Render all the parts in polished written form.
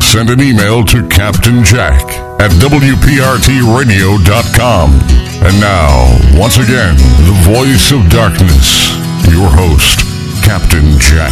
Send an email to Captain Jack at WPRTradio.com. And now, once again, the voice of darkness, your host, Captain Jack.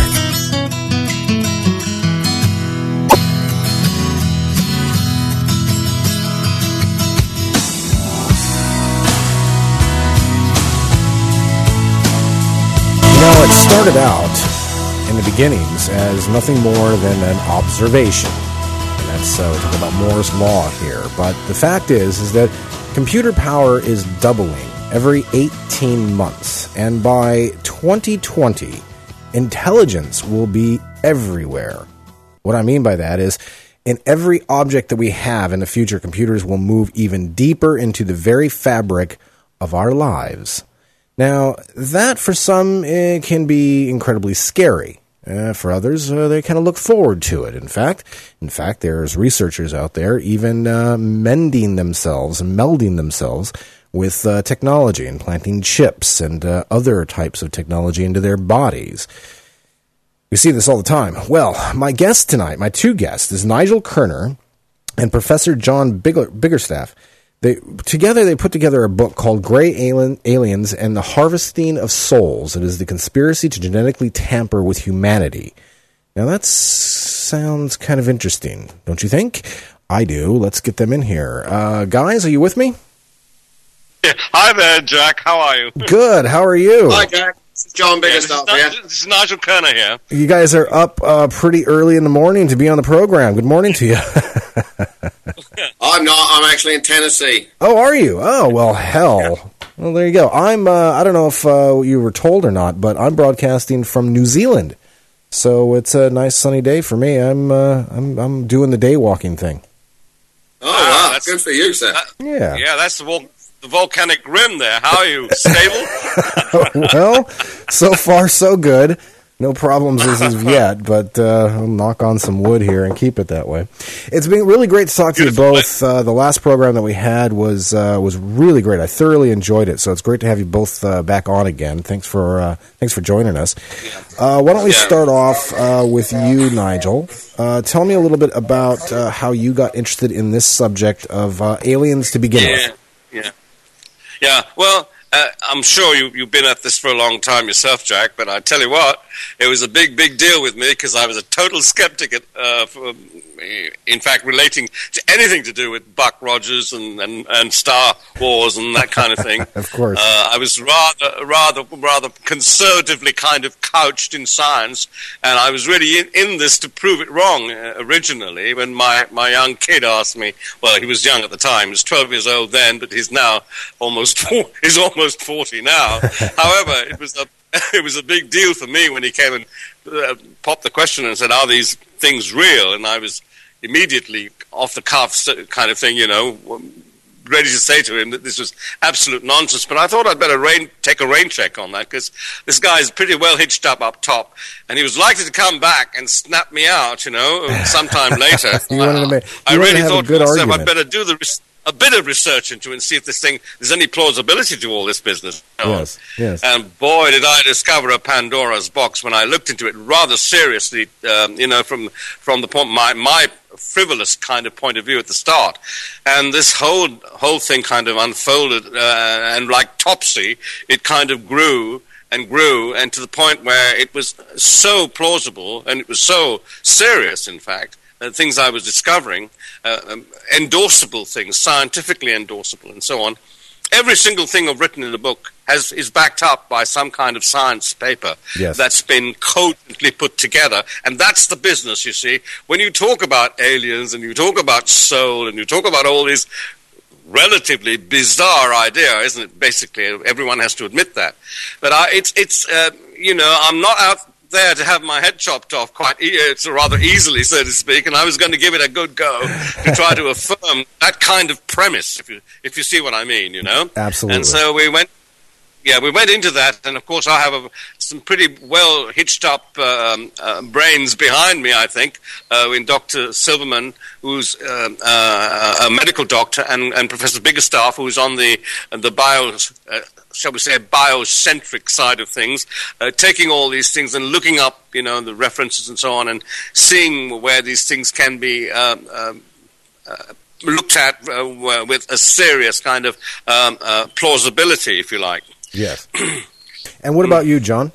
It started out in the beginnings as nothing more than an observation. And that's, we talk about Moore's Law here. But the fact is that computer power is doubling every 18 months. And by 2020, intelligence will be everywhere. What I mean by that is, in every object that we have in the future, computers will move even deeper into the very fabric of our lives. Now, that for some can be incredibly scary. For others, they kind of look forward to it. In fact, there's researchers out there even melding themselves with technology, implanting chips and other types of technology into their bodies. We see this all the time. Well, my guest tonight, my two guests, is Nigel Kerner and Professor John Biggerstaff. They put together a book called Gray Aliens and the Harvesting of Souls. It is the conspiracy to genetically tamper with humanity. Now that sounds kind of interesting, don't you think? I do. Let's get them in here. Guys, are you with me? Yeah. Hi there, Jack. How are you? Good. How are you? Hi, Jack. This is John Biggerstaff here. This is Nigel Kerner here. You guys are up pretty early in the morning to be on the program. Good morning to you. I'm not. I'm actually in Tennessee. Oh, are you? Oh, well, hell. Yeah. Well, there you go. I'm. I don't know if you were told or not, but I'm broadcasting from New Zealand, so it's a nice sunny day for me. I'm doing the day walking thing. Oh, wow! Good for you, sir. Yeah. That's the volcanic rim there. How are you? Stable? Well, so far so good. No problems as of yet, but I'll knock on some wood here and keep it that way. It's been really great to talk to you both. The last program that we had was really great. I thoroughly enjoyed it, so it's great to have you both back on again. Thanks for joining us. Why don't we start off with you, Nigel? Tell me a little bit about how you got interested in this subject of aliens to begin with. Yeah. Well, I'm sure you've been at this for a long time yourself, Jack, but I tell you what, it was a big deal with me because I was a total skeptic, in fact, relating to anything to do with Buck Rogers and Star Wars and that kind of thing. Of course. I was rather conservatively kind of couched in science, and I was really in this to prove it wrong originally when my young kid asked me, well, he was young at the time, he was 12 years old then, but he's now almost 40 now. However, it was a big deal for me when he came and popped the question and said, are these things real? And I was immediately off the cuff kind of thing, ready to say to him that this was absolute nonsense. But I thought I'd better take a rain check on that because this guy's pretty well hitched up top, and he was likely to come back and snap me out, sometime later. I really thought to myself I'd better do a bit of research into it and see if there's any plausibility to all this business. Yes. And boy, did I discover a Pandora's box when I looked into it rather seriously, from the point, my frivolous kind of point of view at the start. And this whole thing kind of unfolded, and like Topsy, it kind of grew, and to the point where it was so plausible, and it was so serious, in fact, things I was discovering, endorsable things, scientifically endorsable, and so on. Every single thing I've written in the book is backed up by some kind of science paper that's been cogently put together, and that's the business, you see. When you talk about aliens, and you talk about soul, and you talk about all these relatively bizarre idea, isn't it? Basically, everyone has to admit that. But I'm not out there to have my head chopped off it's rather easily, so to speak, and I was going to give it a good go to try to affirm that kind of premise, if you see what I mean, Absolutely. And so we went Yeah, we went into that, and of course I have some pretty well hitched up brains behind me, I think, in Dr. Silverman, who's a medical doctor, and Professor Biggerstaff, who's on the shall we say, biocentric side of things, taking all these things and looking up, the references and so on, and seeing where these things can be looked at with a serious kind of plausibility, if you like. Yes. And what about you, John?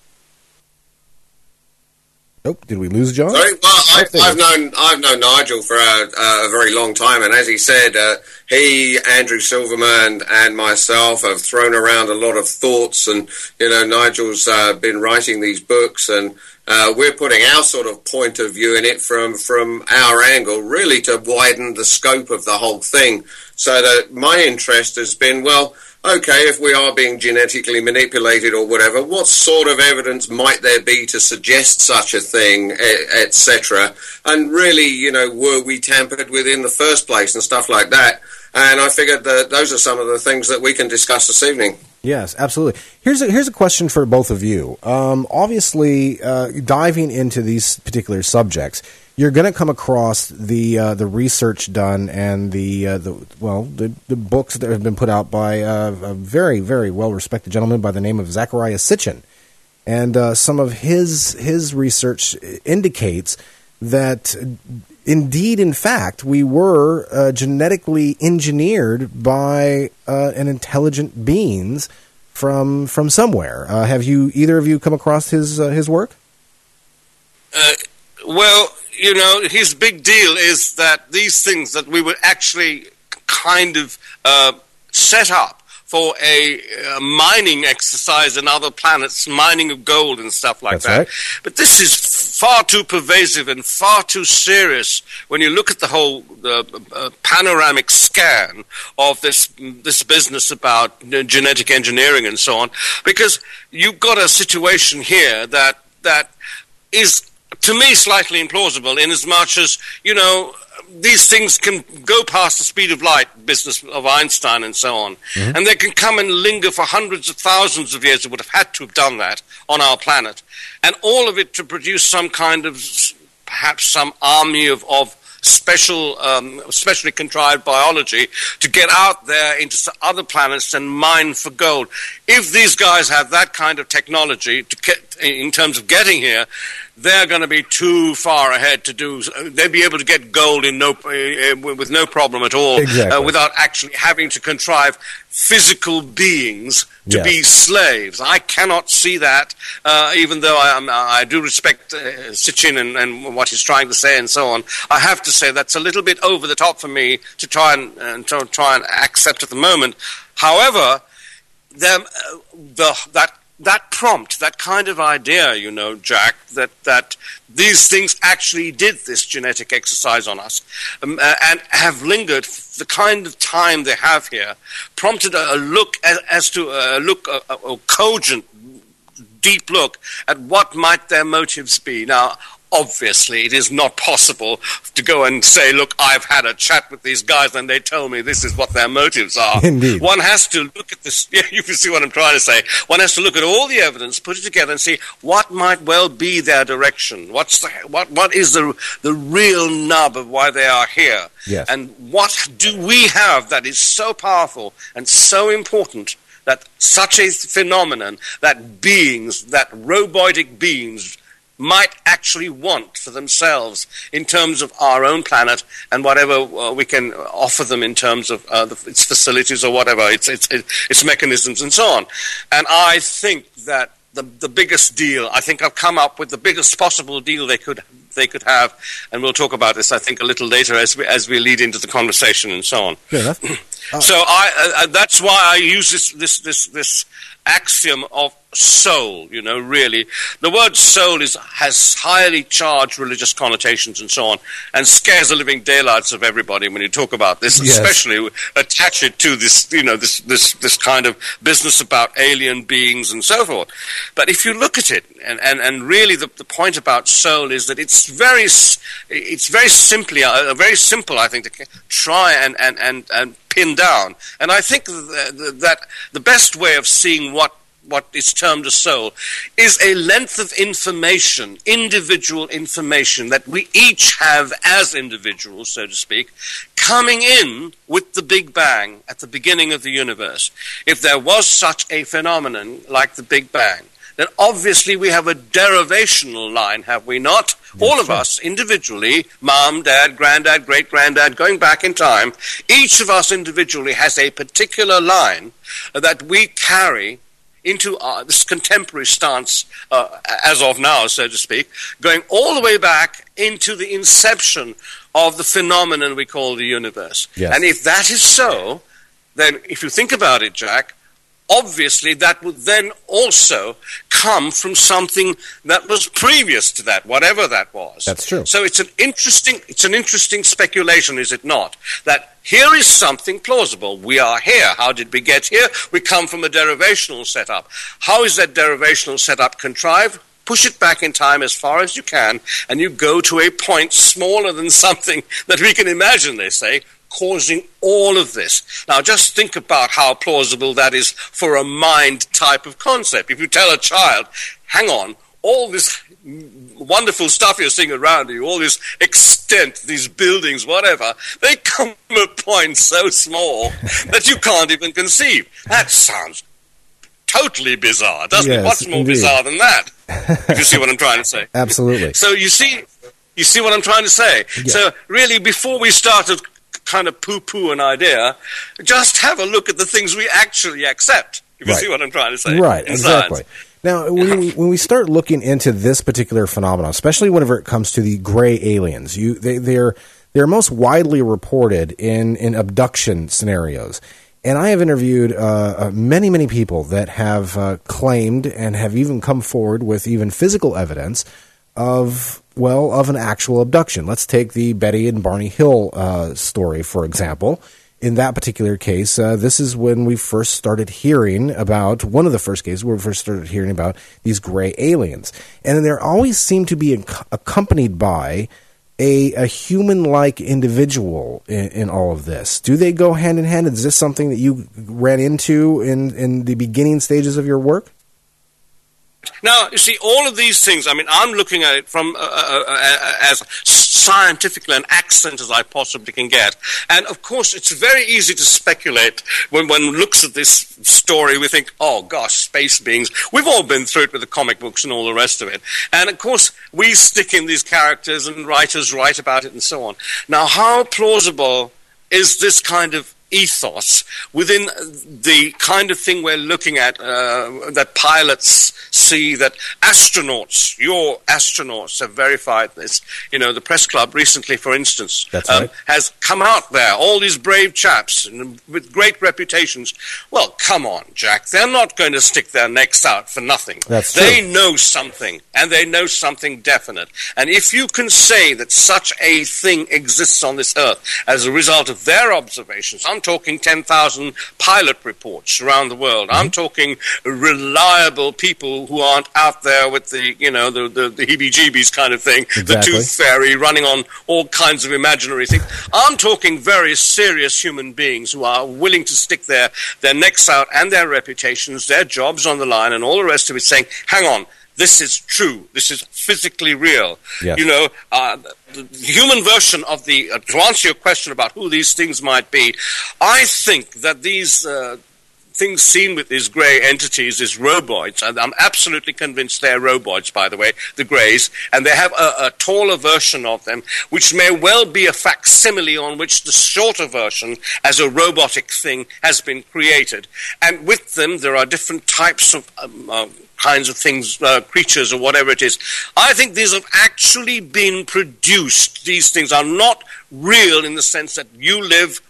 Oh, did we lose John? Sorry? Well, I've known Nigel for a very long time, and as he said, he, Andrew Silverman, and myself have thrown around a lot of thoughts, and Nigel's been writing these books, and we're putting our sort of point of view in it from our angle, really to widen the scope of the whole thing. So that my interest has been, well, okay, if we are being genetically manipulated or whatever, what sort of evidence might there be to suggest such a thing, etc.? And really, were we tampered with in the first place and stuff like that? And I figured that those are some of the things that we can discuss this evening. Yes, absolutely. Here's a question for both of you. Obviously, diving into these particular subjects, you're going to come across the research done and the books that have been put out by a very, very well-respected gentleman by the name of Zecharia Sitchin. And some of his research indicates that indeed, in fact, we were genetically engineered by an intelligent beings from somewhere. Have either of you come across his work? Well, his big deal is that these things that we were actually kind of set up for a mining exercise in other planets, mining of gold and stuff like That's that. Right. But this is far too pervasive and far too serious when you look at the whole panoramic scan of this business about genetic engineering and so on, because you've got a situation here that is, to me, slightly implausible in as much as, these things can go past the speed of light, business of Einstein and so on, and they can come and linger for hundreds of thousands of years. It would have had to have done that on our planet, and all of it to produce some kind of, perhaps some army of specially contrived biology to get out there into other planets and mine for gold. If these guys have that kind of technology to get, in terms of getting here, they're going to be too far ahead to do. They'll be able to get gold with no problem at all, exactly. Without actually having to contrive physical beings to be slaves. I cannot see that, even though I do respect Sitchin and what he's trying to say and so on. I have to say that's a little bit over the top for me to try and accept at the moment. However, that prompt, that kind of idea, Jack, that these things actually did this genetic exercise on us and have lingered the kind of time they have here, prompted a look a cogent, deep look at what might their motives be. Now, obviously, it is not possible to go and say, look, I've had a chat with these guys and they tell me this is what their motives are. Indeed. One has to look at this. Yeah, you can see what I'm trying to say. One has to look at all the evidence, put it together and see what might well be their direction. What is the real nub of why they are here? Yes. And what do we have that is so powerful and so important that such a phenomenon, that beings, that robotic beings, might actually want for themselves in terms of our own planet and whatever we can offer them in terms of its facilities or whatever, its mechanisms and so on. And I think that the biggest deal, I think I've come up with the biggest possible deal they could have, and we'll talk about this, I think, a little later as we lead into the conversation and so on. Fair enough. So that's why I use this axiom of soul, really. The word soul has highly charged religious connotations and so on, and scares the living daylights of everybody when you talk about this, yes. Especially attach it to this, this kind of business about alien beings and so forth. But if you look at it, and really the point about soul is that it's very simply, very simple, I think, to try and pin down. And I think that the best way of seeing what is termed a soul is a length of information, individual information, that we each have as individuals, so to speak, coming in with the Big Bang at the beginning of the universe. If there was such a phenomenon like the Big Bang, then obviously we have a derivational line, have we not? All of us individually, mom, dad, granddad, great-granddad, going back in time, each of us individually has a particular line that we carry into this contemporary stance as of now, so to speak, going all the way back into the inception of the phenomenon we call the universe. Yes. And if that is so, then if you think about it, Jack, obviously that would then also come from something that was previous to that, whatever that was. That's true. So it's an interesting speculation, is it not? That here is something plausible. We are here. How did we get here? We come from a derivational setup. How is that derivational setup contrived? Push it back in time as far as you can, and you go to a point smaller than something that we can imagine, they say, causing all of this. Now, just think about how plausible that is for a mind type of concept. If you tell a child, hang on, all this wonderful stuff you're seeing around you, all this extent, these buildings, whatever, they come from a point so small that you can't even conceive. That sounds totally bizarre, doesn't it? What's more bizarre than that? If you see what I'm trying to say. Absolutely. So you see what I'm trying to say? Yeah. So really, before we started kind of poo-poo an idea, just have a look at the things we actually accept. If you see what I'm trying to say. Right, exactly. Science. Now, when we start looking into this particular phenomenon, especially whenever it comes to the gray aliens, they're most widely reported in abduction scenarios. And I have interviewed many people that have claimed and have even come forward with even physical evidence of an actual abduction. Let's take the Betty and Barney Hill story, for example. In that particular case, this is when we first started hearing about, one of the first cases where we first started hearing about these gray aliens. And there always seem to be accompanied by a human-like individual in all of this. Do they go hand in hand? Is this something that you ran into in the beginning stages of your work? Now, you see, all of these things, I mean, I'm looking at it from as scientific an accent as I possibly can get. And, of course, it's very easy to speculate when one looks at this story. We think, oh, gosh, space beings. We've all been through it with the comic books and all the rest of it. And, of course, we stick in these characters and writers write about it and so on. Now, how plausible is this kind of ethos within the kind of thing we're looking at, that pilots see, that astronauts, your astronauts have verified this. You know, the press club recently, for instance, has come out there, all these brave chaps with great reputations. Well, come on, Jack, they're not going to stick their necks out for nothing. That's true. They know something, and they know something definite. And if you can say that such a thing exists on this earth as a result of their observations, I'm talking 10,000 pilot reports around the world. I'm talking reliable people who aren't out there with the heebie-jeebies kind of thing, the tooth fairy running on all kinds of imaginary things. I'm talking very serious human beings who are willing to stick their necks out and their reputations, their jobs on the line and all the rest of it, saying, hang on, this is true. This is physically real. Yes. You know, the human version of to answer your question about who these things might be, I think that these things seen with these grey entities, these roboids, and I'm absolutely convinced they're roboids, by the way, the greys, and they have a taller version of them, which may well be a facsimile on which the shorter version, as a robotic thing, has been created. And with them, there are different types of kinds of things, creatures or whatever it is. I think these have actually been produced. These things are not real in the sense that you live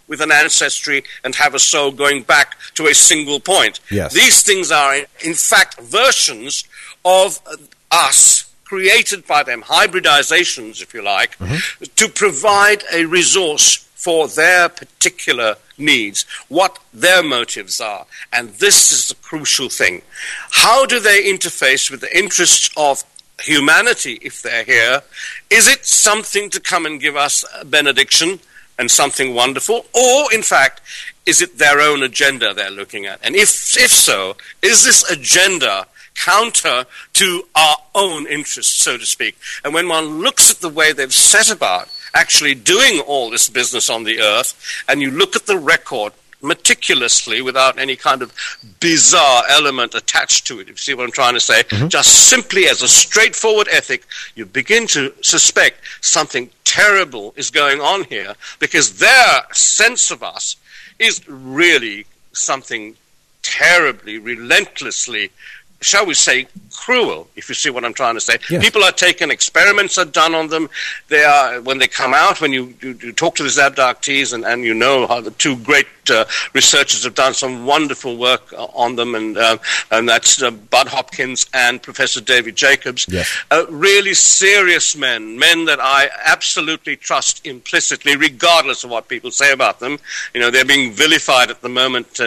with an ancestry and have a soul going back to a single point. Yes. These things are, in fact, versions of us, created by them, hybridizations, if you like, to provide a resource for their particular needs, what their motives are. And this is the crucial thing. How do they interface with the interests of humanity if they're here? Is it something to come and give us a benediction and something wonderful? Or, in fact, is it their own agenda they're looking at? And if so, is this agenda counter to our own interests, so to speak? And when one looks at the way they've set about actually doing all this business on the earth, and you look at the record meticulously without any kind of bizarre element attached to it, if you see what I'm trying to say, just simply as a straightforward ethic, you begin to suspect something terrible is going on here, because their sense of us is really something terribly, relentlessly, shall we say, cruel, if you see what I'm trying to say. Yes. People are taken, experiments are done on them. They are, when they come out, when you talk to these abductees, and you know how the two great researchers have done some wonderful work on them, and that's Bud Hopkins and Professor David Jacobs. Yes. Really serious men that I absolutely trust implicitly, regardless of what people say about them. You know, they're being vilified at the moment,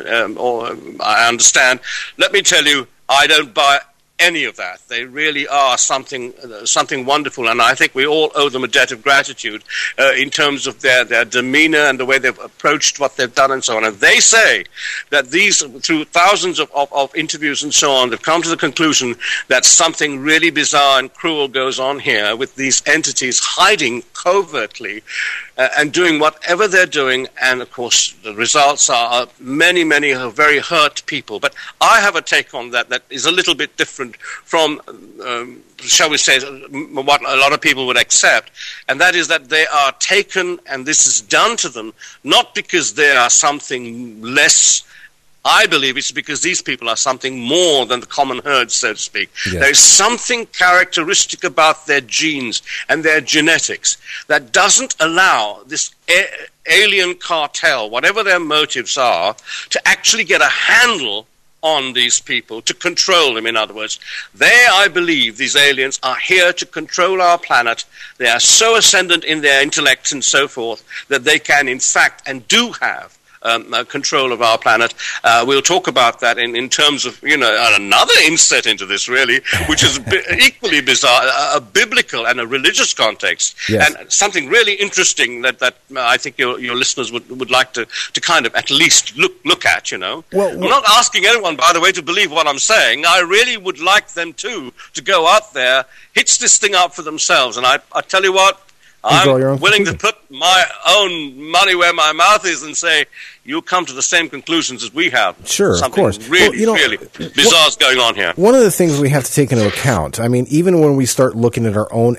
or I understand. Let me tell you, I don't buy any of that. They really are something wonderful, and I think we all owe them a debt of gratitude in terms of their demeanor and the way they've approached what they've done and so on. And they say that these, through thousands of interviews and so on, they've come to the conclusion that something really bizarre and cruel goes on here with these entities hiding covertly and doing whatever they're doing. And, of course, the results are many very hurt people. But I have a take on that is a little bit different from, shall we say, what a lot of people would accept. And that is that they are taken, and this is done to them, not because they are something less. I believe it's because these people are something more than the common herd, so to speak. Yes. There is something characteristic about their genes and their genetics that doesn't allow this alien cartel, whatever their motives are, to actually get a handle on these people, to control them, in other words. They, I believe, these aliens, are here to control our planet. They are so ascendant in their intellect and so forth that they can, in fact, and do have control of our planet. We'll talk about that in terms of, another inset into this, really, which is equally bizarre, a biblical and a religious context. Yes. And something really interesting that I think your listeners would like to kind of at least look at, Well, I'm not asking anyone, by the way, to believe what I'm saying. I really would like them to go out there, hitch this thing up for themselves. And I tell you what, I'm willing to put my own money where my mouth is and say, you'll come to the same conclusions as we have. Sure, something of course. Really bizarre is going on here. One of the things we have to take into account, I mean, even when we start looking at our own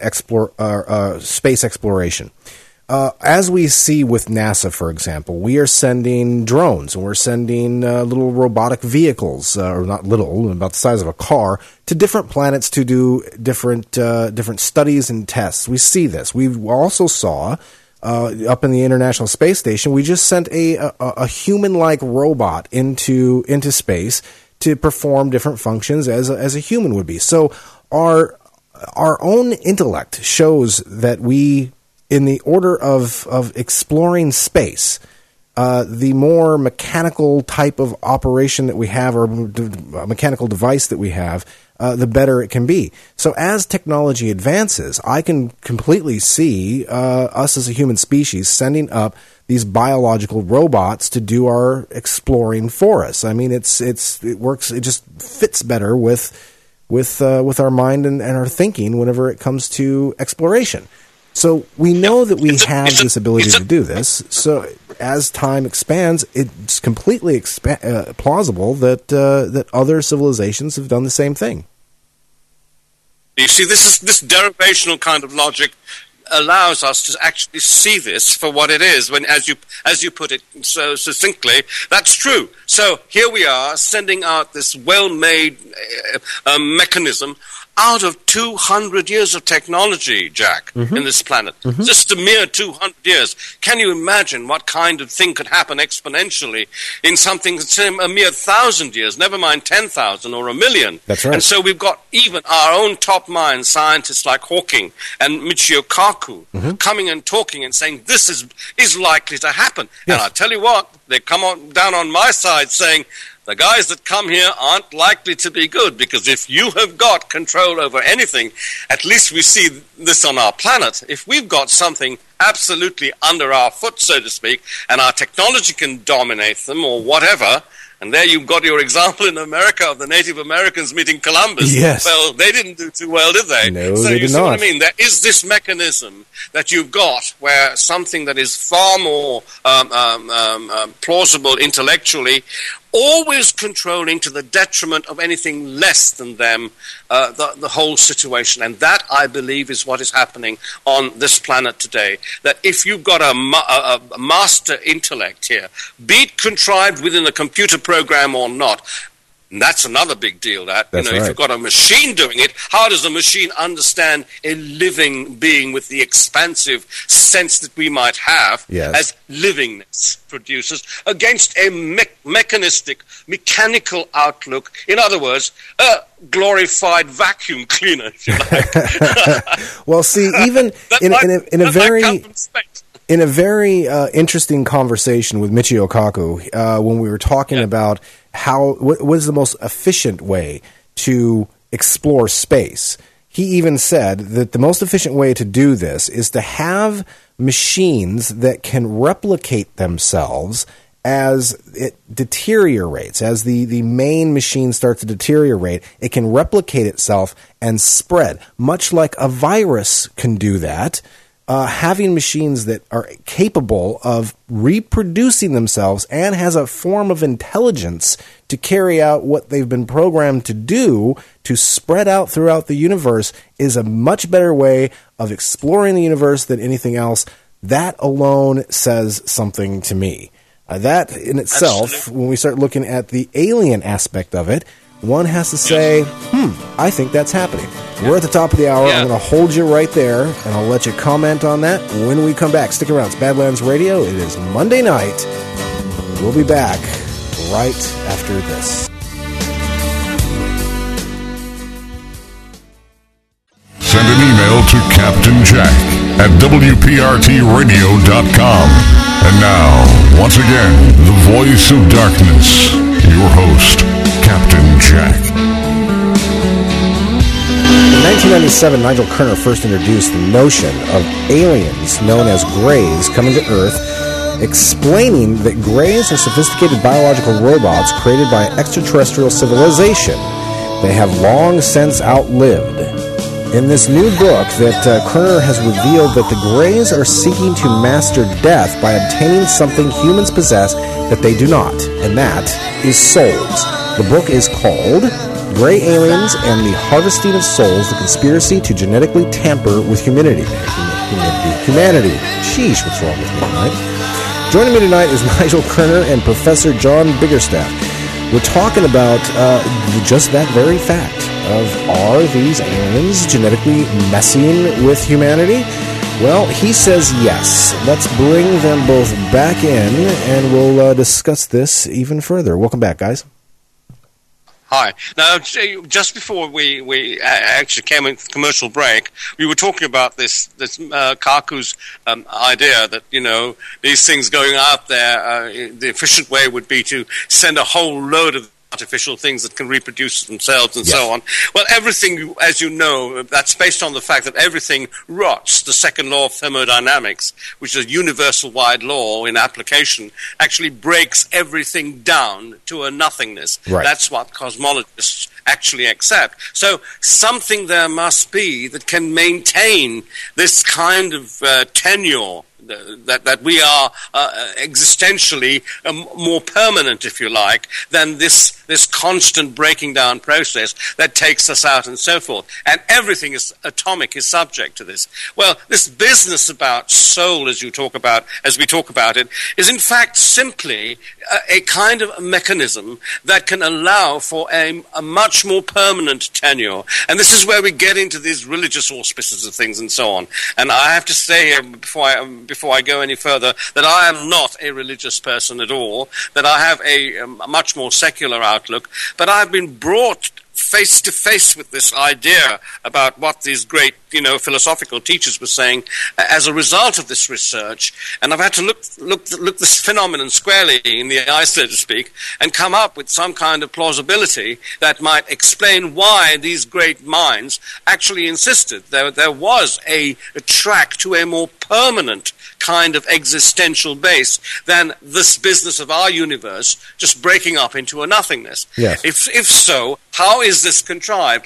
space exploration, as we see with NASA, for example, we are sending drones, and we're sending little robotic vehicles, or not little, about the size of a car, to different planets to do different studies and tests. We see this. We also saw up in the International Space Station, we just sent a human-like robot into space to perform different functions as a human would be. So our own intellect shows that we, in the order of exploring space, the more mechanical type of operation that we have, or mechanical device that we have, the better it can be. So as technology advances, I can completely see us as a human species sending up these biological robots to do our exploring for us. I mean, it works. It just fits better with our mind and our thinking whenever it comes to exploration. So we know that we have this ability to do this. So as time expands, it's completely plausible that other civilizations have done the same thing. You see, this derivational kind of logic allows us to actually see this for what it is. When, as you put it so succinctly, that's true. So here we are sending out this well-made mechanism out of 200 years of technology, Jack, in this planet. Just a mere 200 years. Can you imagine what kind of thing could happen exponentially in something that's a mere 1,000 years, never mind 10,000 or 1,000,000? That's right. And so we've got even our own top minds, scientists like Hawking and Michio Kaku, coming and talking and saying this is likely to happen. Yes. And I tell you what, they come on down on my side saying, the guys that come here aren't likely to be good, because if you have got control over anything, at least we see this on our planet. If we've got something absolutely under our foot, so to speak, and our technology can dominate them or whatever, and there you've got your example in America of the Native Americans meeting Columbus. Yes. Well, they didn't do too well, did they? No, so they you did see not. what I mean? There is this mechanism that you've got where something that is far more plausible intellectually, always controlling to the detriment of anything less than them, the whole situation. And that, I believe, is what is happening on this planet today. That if you've got a master intellect here, be it contrived within a computer program or not, and that's another big deal. That That's if right. you've got a machine doing it, how does the machine understand a living being with the expansive sense that we might have Yes. as livingness produces against a mechanistic, mechanical outlook? In other words, a glorified vacuum cleaner, if you like. Well, see, even in a very interesting conversation with Michio Kaku, when we were talking about what is the most efficient way to explore space, he even said that the most efficient way to do this is to have machines that can replicate themselves as it deteriorates, as the main machine starts to deteriorate. It can replicate itself and spread, much like a virus can do that. Having machines that are capable of reproducing themselves and has a form of intelligence to carry out what they've been programmed to do, to spread out throughout the universe, is a much better way of exploring the universe than anything else. That alone says something to me. That in itself, Absolutely. when we start looking at the alien aspect of it, one has to say, I think that's happening. We're at the top of the hour. Yeah. I'm going to hold you right there, and I'll let you comment on that when we come back. Stick around. It's Badlands Radio. It is Monday night. We'll be back right after this. Send an email to Captain Jack at WPRTradio.com. And now, once again, the voice of darkness, your host, Captain Jack. In 1997, Nigel Kerner first introduced the notion of aliens known as Greys coming to Earth, explaining that Greys are sophisticated biological robots created by extraterrestrial civilization. They have long since outlived. In this new book that Kerner has revealed that the Greys are seeking to master death by obtaining something humans possess that they do not, and that is souls. The book is called Grey Aliens and the Harvesting of Souls, the Conspiracy to Genetically Tamper with Humanity. Humanity. Sheesh, what's wrong with me tonight? Joining me tonight is Nigel Kerner and Professor John Biggerstaff. We're talking about just that very fact of, are these aliens genetically messing with humanity? Well, he says yes. Let's bring them both back in, and we'll discuss this even further. Welcome back, guys. Hi. Now, just before we actually came into the commercial break, we were talking about this Kaku's idea that, these things going out there, the efficient way would be to send a whole load of artificial things that can reproduce themselves and so on. Well, everything, as you know, that's based on the fact that everything rots. The second law of thermodynamics, which is a universal-wide law in application, actually breaks everything down to a nothingness. Right. That's what cosmologists actually accept. So something there must be that can maintain this kind of tenure that we are existentially more permanent, if you like, than this constant breaking down process that takes us out and so forth. And everything is atomic is subject to this. Well, this business about soul, as we talk about it, is in fact simply a kind of mechanism that can allow for a much more permanent tenure. And this is where we get into these religious auspices of things and so on. And I have to say here, before I go any further, that I am not a religious person at all, that I have a much more secular outlook, but I've been brought face to face with this idea about what these great, philosophical teachers were saying as a result of this research, and I've had to look this phenomenon squarely in the eye, so to speak, and come up with some kind of plausibility that might explain why these great minds actually insisted there was a track to a more permanent kind of existential base than this business of our universe just breaking up into a nothingness. Yes. If so, how is this contrived?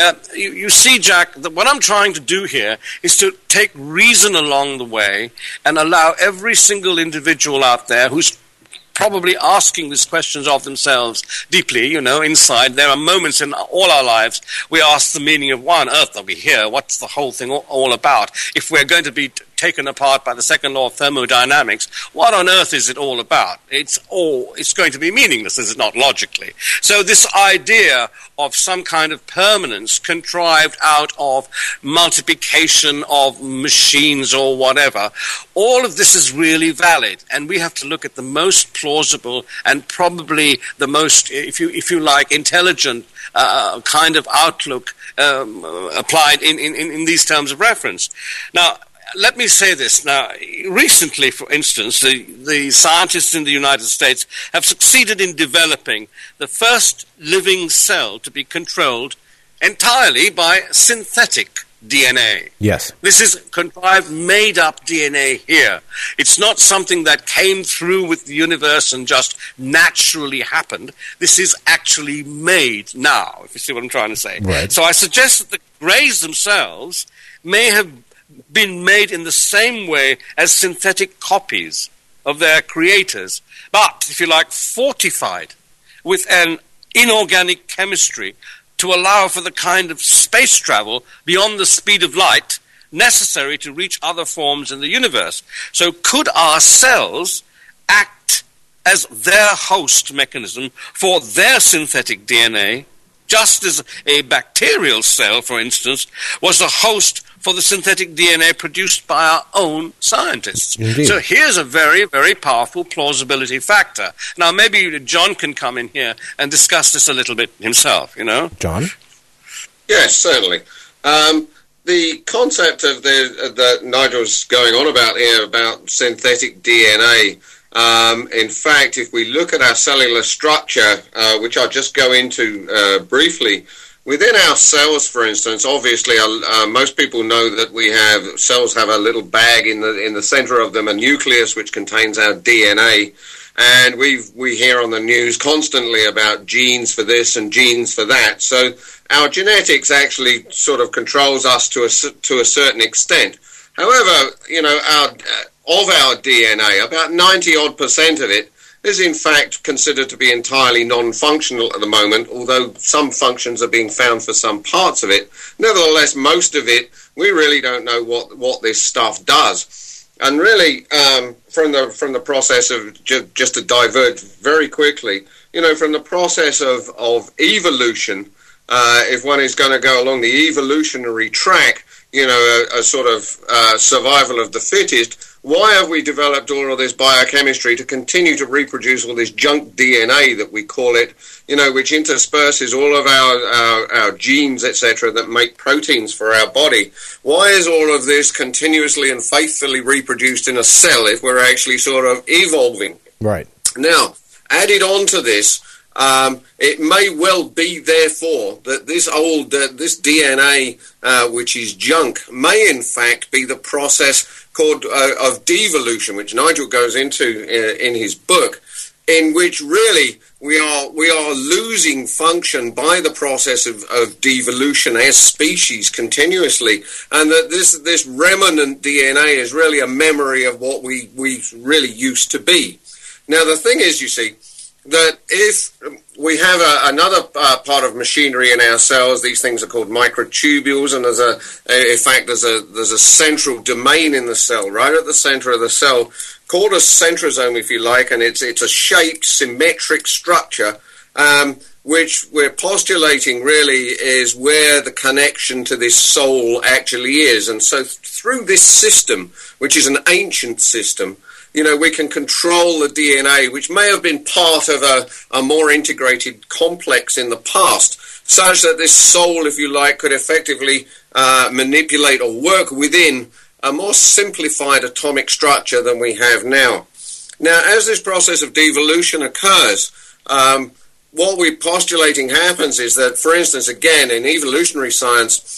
You see, Jack, that what I'm trying to do here is to take reason along the way and allow every single individual out there who's probably asking these questions of themselves deeply, inside. There are moments in all our lives we ask the meaning of why on earth are we here? What's the whole thing all about? If we're going to be taken apart by the second law of thermodynamics, what on earth is it all about? It's going to be meaningless, is it not, logically? So this idea of some kind of permanence contrived out of multiplication of machines or whatever, all of this is really valid, and we have to look at the most plausible and probably the most, if you like, intelligent kind of outlook applied in these terms of reference. Now, let me say this. Now, recently, for instance, the scientists in the United States have succeeded in developing the first living cell to be controlled entirely by synthetic DNA. Yes. This is contrived, made-up DNA here. It's not something that came through with the universe and just naturally happened. This is actually made now, if you see what I'm trying to say. Right. So I suggest that the Greys themselves may have been made in the same way as synthetic copies of their creators, but, if you like, fortified with an inorganic chemistry to allow for the kind of space travel beyond the speed of light necessary to reach other forms in the universe. So could our cells act as their host mechanism for their synthetic DNA, just as a bacterial cell, for instance, was the host for the synthetic DNA produced by our own scientists? Indeed. So here's a very, very powerful plausibility factor. Now, maybe John can come in here and discuss this a little bit himself, John? Yes, certainly. The concept of that Nigel's going on about here, about synthetic DNA, in fact, if we look at our cellular structure, which I'll just go into briefly, within our cells, for instance, obviously, most people know that cells have a little bag in the center of them, a nucleus which contains our DNA, and we hear on the news constantly about genes for this and genes for that. So our genetics actually sort of controls us to a certain extent. However, of our DNA, about 90% of it is in fact considered to be entirely non-functional at the moment, although some functions are being found for some parts of it. Nevertheless, most of it, we really don't know what this stuff does. And really, from the process of, just to divert very quickly, from the process of evolution, if one is going to go along the evolutionary track, a sort of survival of the fittest, why have we developed all of this biochemistry to continue to reproduce all this junk DNA that we call it, which intersperses all of our genes, etc., that make proteins for our body? Why is all of this continuously and faithfully reproduced in a cell if we're actually sort of evolving? Right. Now, added on to this, it may well be, therefore, that this DNA, which is junk, may in fact be the process called of devolution, which Nigel goes into in his book, in which really we are losing function by the process of devolution as species continuously, and that this remnant DNA is really a memory of what we really used to be. Now, the thing is, you see, that if we have another part of machinery in our cells, these things are called microtubules, and there's a central domain in the cell, right at the center of the cell, called a centrosome, if you like, and it's a shaped, symmetric structure, which we're postulating really is where the connection to this soul actually is. And so through this system, which is an ancient system, we can control the DNA, which may have been part of a more integrated complex in the past, such that this soul, if you like, could effectively manipulate or work within a more simplified atomic structure than we have now. Now, as this process of devolution occurs, what we're postulating happens is that, for instance, again, in evolutionary science,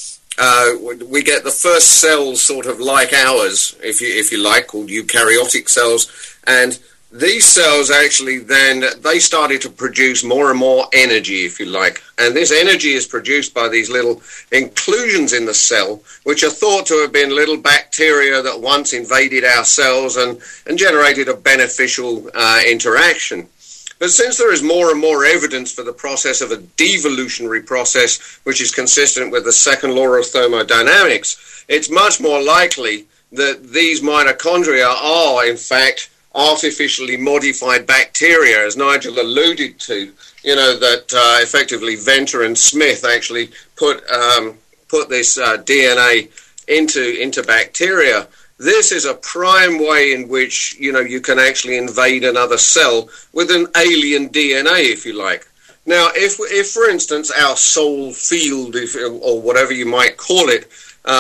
we get the first cells sort of like ours, if you like, called eukaryotic cells, and these cells actually then, they started to produce more and more energy, if you like, and this energy is produced by these little inclusions in the cell, which are thought to have been little bacteria that once invaded our cells and generated a beneficial interaction. But since there is more and more evidence for the process of a devolutionary process, which is consistent with the second law of thermodynamics, it's much more likely that these mitochondria are, in fact, artificially modified bacteria, as Nigel alluded to, that effectively Venter and Smith actually put this DNA into bacteria. This is a prime way in which, you can actually invade another cell with an alien DNA, if you like. Now, if for instance, our soul field, or whatever you might call it,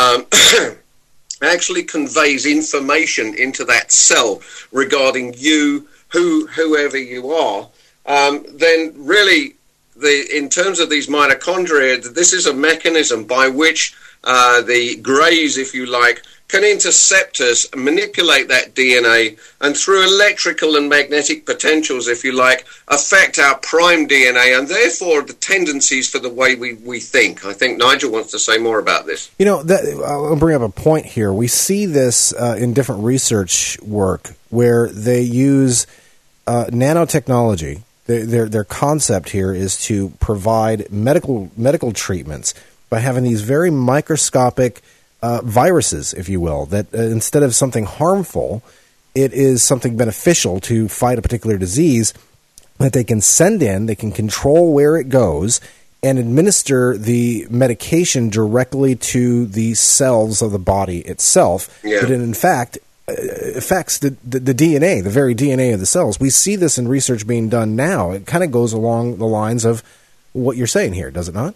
actually conveys information into that cell regarding you, whoever you are, then really, in terms of these mitochondria, this is a mechanism by which the Greys, if you like, can intercept us, manipulate that DNA, and through electrical and magnetic potentials, if you like, affect our prime DNA, and therefore the tendencies for the way we think. I think Nigel wants to say more about this. I'll bring up a point here. We see this in different research work where they use nanotechnology. Their concept here is to provide medical treatments by having these very microscopic viruses, if you will, that instead of something harmful, it is something beneficial to fight a particular disease that they can send in, they can control where it goes, and administer the medication directly to the cells of the body itself. Yeah. But it, in fact, affects the DNA, the very DNA of the cells. We see this in research being done now. It kind of goes along the lines of what you're saying here, does it not?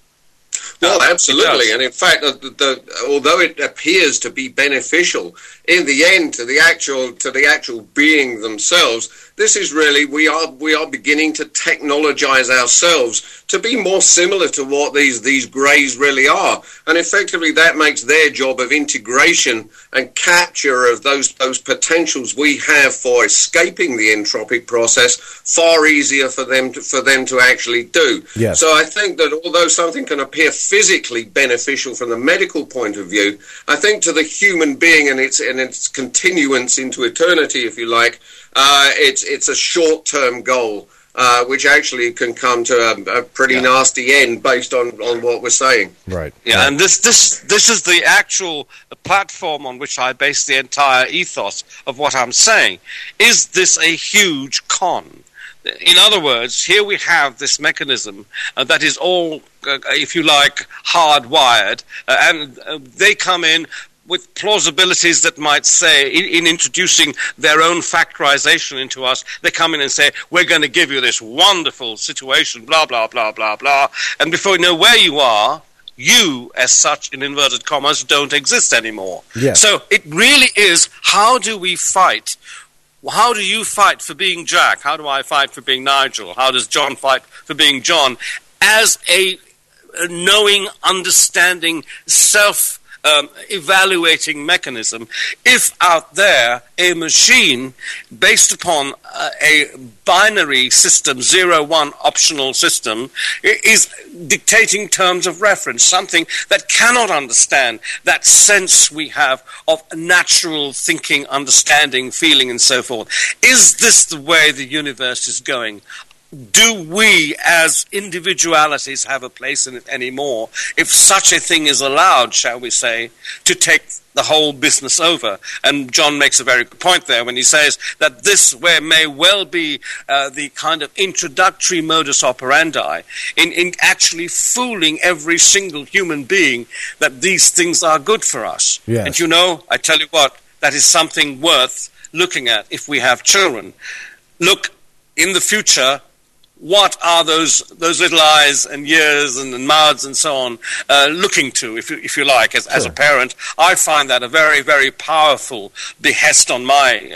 Well, absolutely, and in fact, although it appears to be beneficial, in the end, to the actual being themselves, this is really we are beginning to technologize ourselves to be more similar to what these Greys really are, and effectively that makes their job of integration and capture of those potentials we have for escaping the entropic process far easier for them to actually do. Yes. So I think that although something can appear physically beneficial from the medical point of view, I think to the human being and its continuance into eternity, if you like, it's a short-term goal, which actually can come to a pretty nasty end based on what we're saying. Right. Yeah, right. And this is the actual platform on which I base the entire ethos of what I'm saying. Is this a huge con? In other words, here we have this mechanism that is all, if you like, hardwired, and they come in with plausibilities that might say, in introducing their own factorization into us, they come in and say, we're going to give you this wonderful situation, blah, blah, blah, blah, blah, and before you know where you are, you, as such, in inverted commas, don't exist anymore. Yes. So it really is, how do we fight? How do you fight for being Jack? How do I fight for being Nigel? How does John fight for being John? As a knowing, understanding, self evaluating mechanism if out there a machine based upon a binary system, 0-1 optional system, is dictating terms of reference, something that cannot understand that sense we have of natural thinking, understanding, feeling, and so forth. Is this the way the universe is going? Do we as individualities have a place in it anymore if such a thing is allowed, shall we say, to take the whole business over? And John makes a very good point there when he says that this may well be the kind of introductory modus operandi in actually fooling every single human being that these things are good for us. Yes. And you know, I tell you what, that is something worth looking at if we have children. Look, in the future, what are those little eyes and ears and mouths and so on looking to, if you like, as a parent? I find that a very, very powerful behest on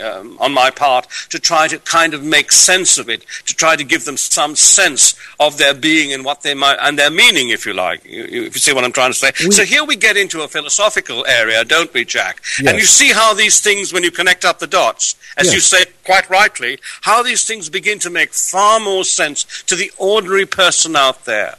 my part to try to kind of make sense of it, to try to give them some sense of their being and what they might, and their meaning, if you like, if you see what I'm trying to say. So here we get into a philosophical area, don't we, Jack? Yes. And you see how these things, when you connect up the dots, as you say quite rightly, how these things begin to make far more sense to the ordinary person out there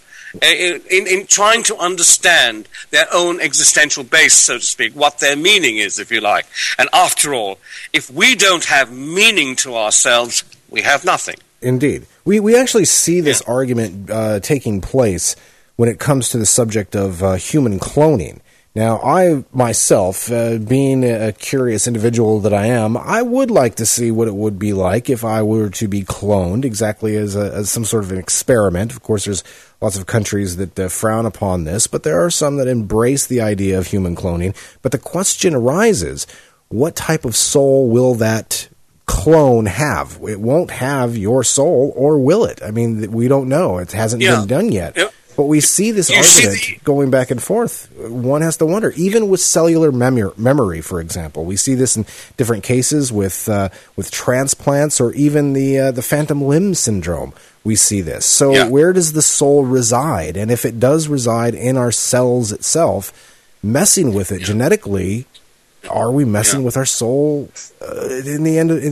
in trying to understand their own existential base, so to speak, what their meaning is, if you like. And after all, if we don't have meaning to ourselves, we have nothing. Indeed. We actually see this argument taking place when it comes to the subject of human cloning. Now, I myself, being a curious individual that I am, I would like to see what it would be like if I were to be cloned, exactly as some sort of an experiment. Of course, there's lots of countries that frown upon this, but there are some that embrace the idea of human cloning. But the question arises, what type of soul will that clone have? It won't have your soul, or will it? I mean, we don't know. It hasn't been done yet. Yep. But we see this argument going back and forth. One has to wonder, even with cellular memory, for example. We see this in different cases with transplants, or even the phantom limb syndrome. We see this. So where does the soul reside? And if it does reside in our cells itself, messing with it genetically, are we messing with our soul at the end of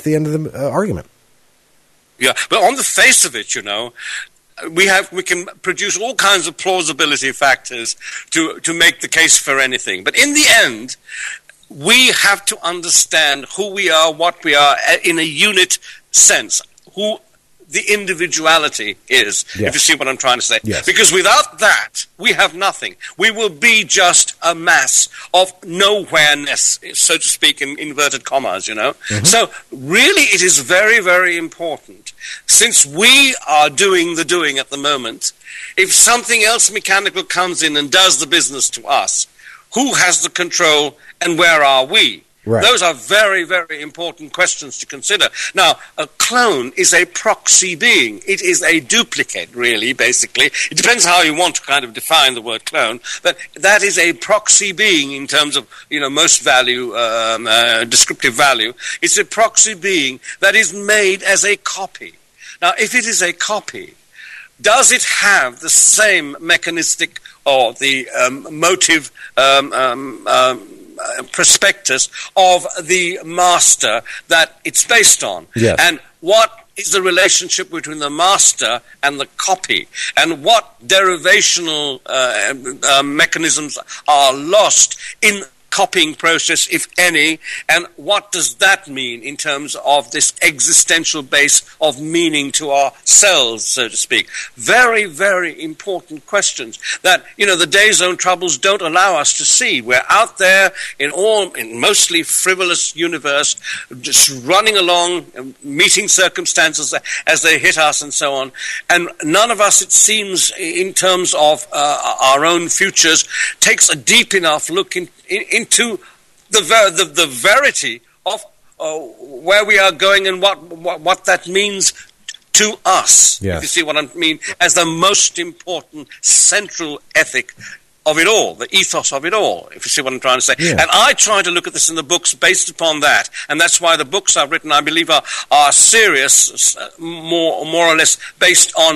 the argument? Yeah, but on the face of it, you know, we can produce all kinds of plausibility factors to make the case for anything. But in the end, we have to understand who we are, what we are, in a unit sense, who the individuality is, if you see what I'm trying to say. Yes. Because without that, we have nothing. We will be just a mass of nowhereness, so to speak, in inverted commas, you know. Mm-hmm. So really it is very, very important, since we are doing the doing at the moment, if something else mechanical comes in and does the business to us, who has the control and where are we? Right. Those are very, very important questions to consider. Now, a clone is a proxy being. It is a duplicate, really, basically. It depends how you want to kind of define the word clone, but that is a proxy being in terms of, you know, most value, descriptive value. It's a proxy being that is made as a copy. Now, if it is a copy, does it have the same mechanistic or the motive prospectus of the master that it's based on? Yes. And what is the relationship between the master and the copy? And what derivational mechanisms are lost in copying process, if any, and what does that mean in terms of this existential base of meaning to ourselves, so to speak? Very, very important questions that, you know, the day's own troubles don't allow us to see. We're out there in mostly frivolous universe, just running along, meeting circumstances as they hit us and so on, and none of us, it seems, in terms of our own futures, takes a deep enough look into the verity of where we are going and what that means to us. Yes. If you see what I mean, as the most important central ethic of it all, the ethos of it all, if you see what I'm trying to say. Yeah. And I try to look at this in the books based upon that, and that's why the books I've written, I believe, are serious, more or less based on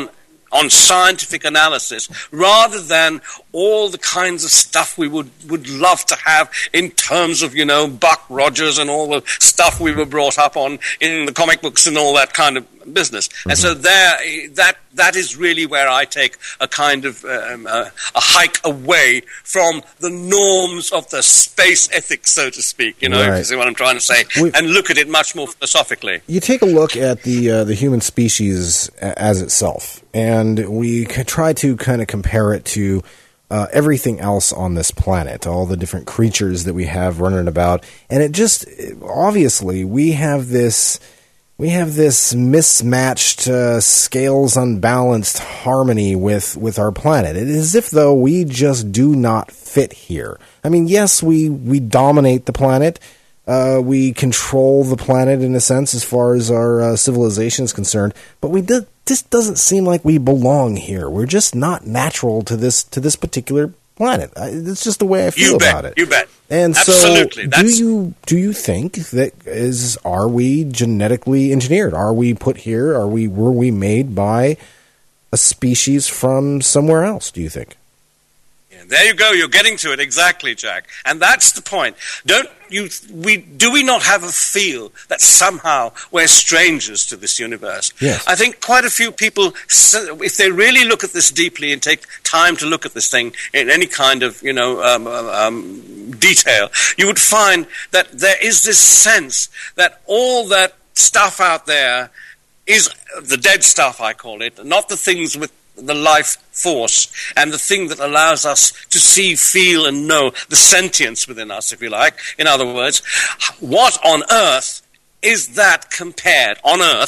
on scientific analysis, rather than all the kinds of stuff we would love to have in terms of, Buck Rogers and all the stuff we were brought up on in the comic books and all that kind of business. Mm-hmm. And so that is really where I take a kind of a hike away from the norms of the space ethics, so to speak, if you see what I'm trying to say, and look at it much more philosophically. You take a look at the human species as itself, and we try to kind of compare it to everything else on this planet, all the different creatures that we have running about, and it just obviously we have this mismatched, scales unbalanced harmony with our planet. It is as if though we just do not fit here. I mean, yes, we dominate the planet. We control the planet in a sense as far as our civilization is concerned, but this doesn't seem like we belong here. We're just not natural to this particular planet. It's just the way I feel about it. You bet. And absolutely. So, do you think that are we genetically engineered? Are we put here? Were we made by a species from somewhere else? Do you think? There you go. You're getting to it exactly, Jack. And that's the point. Do we not have a feel that somehow we're strangers to this universe? Yes. I think quite a few people, if they really look at this deeply and take time to look at this thing in any kind of, detail, you would find that there is this sense that all that stuff out there is the dead stuff, I call it, not the things with the life force and the thing that allows us to see, feel, and know the sentience within us, if you like. In other words, what on earth is that compared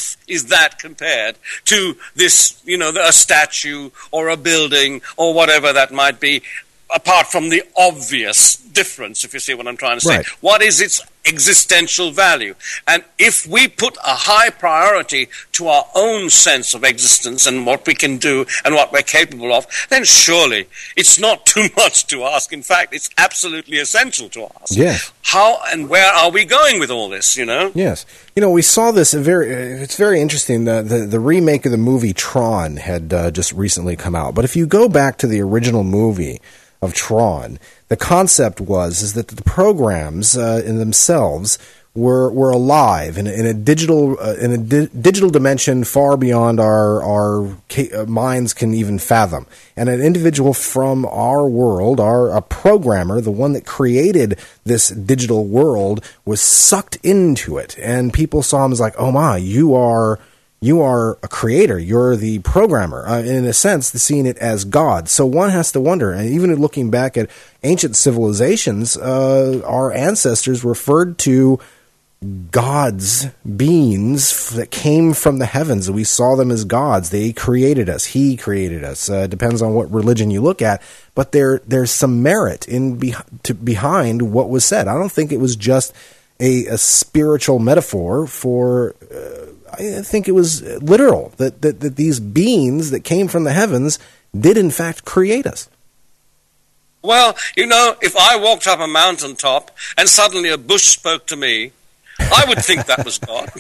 to this, a statue or a building or whatever that might be, apart from the obvious difference, if you see what I'm trying to say. Right. What is its existential value? And if we put a high priority to our own sense of existence and what we can do and what we're capable of, then surely it's not too much to ask. In fact, it's absolutely essential to ask. Yes. How and where are we going with all this, Yes. We saw this it's very interesting. The remake of the movie Tron had just recently come out. But if you go back to the original movie of Tron, the concept is that the programs in themselves were alive in a digital dimension far beyond our minds can even fathom. And an individual from our world, a programmer, the one that created this digital world, was sucked into it. And people saw him as like, oh my, you are a creator. You're the programmer. In a sense, seeing it as God. So one has to wonder, and even looking back at ancient civilizations, our ancestors referred to gods, beings that came from the heavens. We saw them as gods. They created us. He created us. Depends on what religion you look at. But there's some merit behind what was said. I don't think it was just a spiritual metaphor for... I think it was literal, that these beings that came from the heavens did in fact create us. Well, if I walked up a mountaintop and suddenly a bush spoke to me, I would think that was God.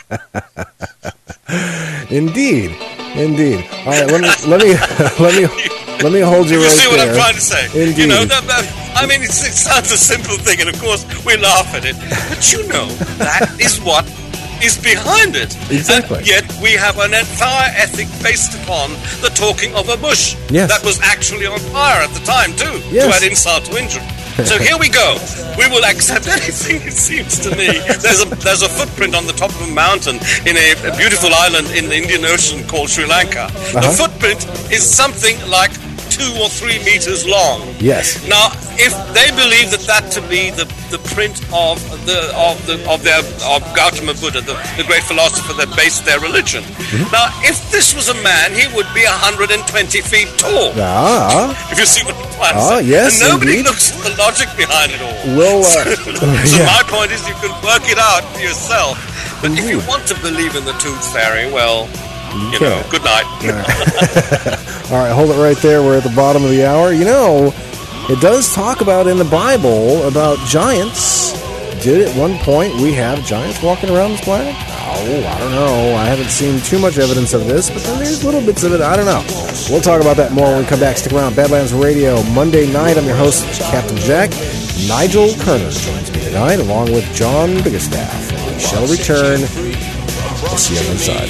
Indeed. All right, let me hold you right there. You see what I'm trying to say? Indeed. It sounds a simple thing, and of course we laugh at it, but that is what is behind it. Exactly. And yet we have an entire ethic based upon the talking of a bush. Yes. That was actually on fire at the time too, yes. to add insult to injury. So here we go. We will accept anything, it seems to me. There's a footprint on the top of a mountain in a beautiful island in the Indian Ocean called Sri Lanka. Uh-huh. The footprint is something like 2 or 3 meters long. Yes. Now, if they believe that to be the print of Gautama Buddha, the great philosopher that based their religion. Mm-hmm. Now, if this was a man, he would be 120 feet tall. If you see what I'm trying to say. Yes, and nobody indeed. looks at the logic behind it all. Well, so my point is, you can work it out for yourself. But if you want to believe in the tooth fairy, well, good night. All right, hold it right there. We're at the bottom of the hour. It does talk about in the Bible about giants. Did at one point we have giants walking around this planet? I don't know. I haven't seen too much evidence of this, but then there's little bits of it. I don't know. We'll talk about that more when we come back. Stick around. Badlands Radio, Monday night. I'm your host, Captain Jack. Nigel Kerner joins me tonight, along with John Biggerstaff. We shall return. We'll see you on the inside.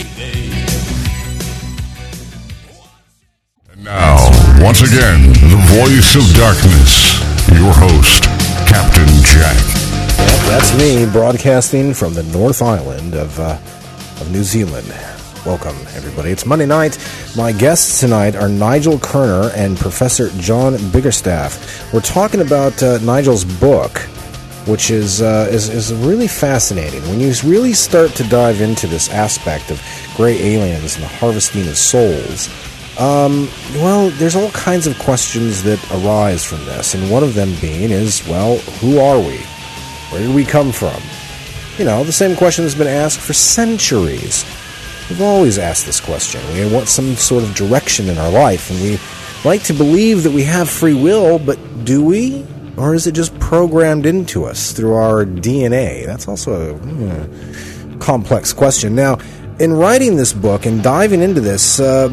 And now, once again, the voice of darkness, your host, Captain Jack. Yep, that's me, broadcasting from the North Island of New Zealand. Welcome, everybody. It's Monday night. My guests tonight are Nigel Kerner and Professor John Biggerstaff. We're talking about Nigel's book, which is really fascinating. When you really start to dive into this aspect of gray aliens and the harvesting of souls, well, there's all kinds of questions that arise from this, and one of them being is, well, who are we? Where did we come from? You know, the same question has been asked for centuries. We've always asked this question. We want some sort of direction in our life, and we like to believe that we have free will, but do we? Or is it just programmed into us through our DNA? That's also a complex question. Now, in writing this book and diving into this,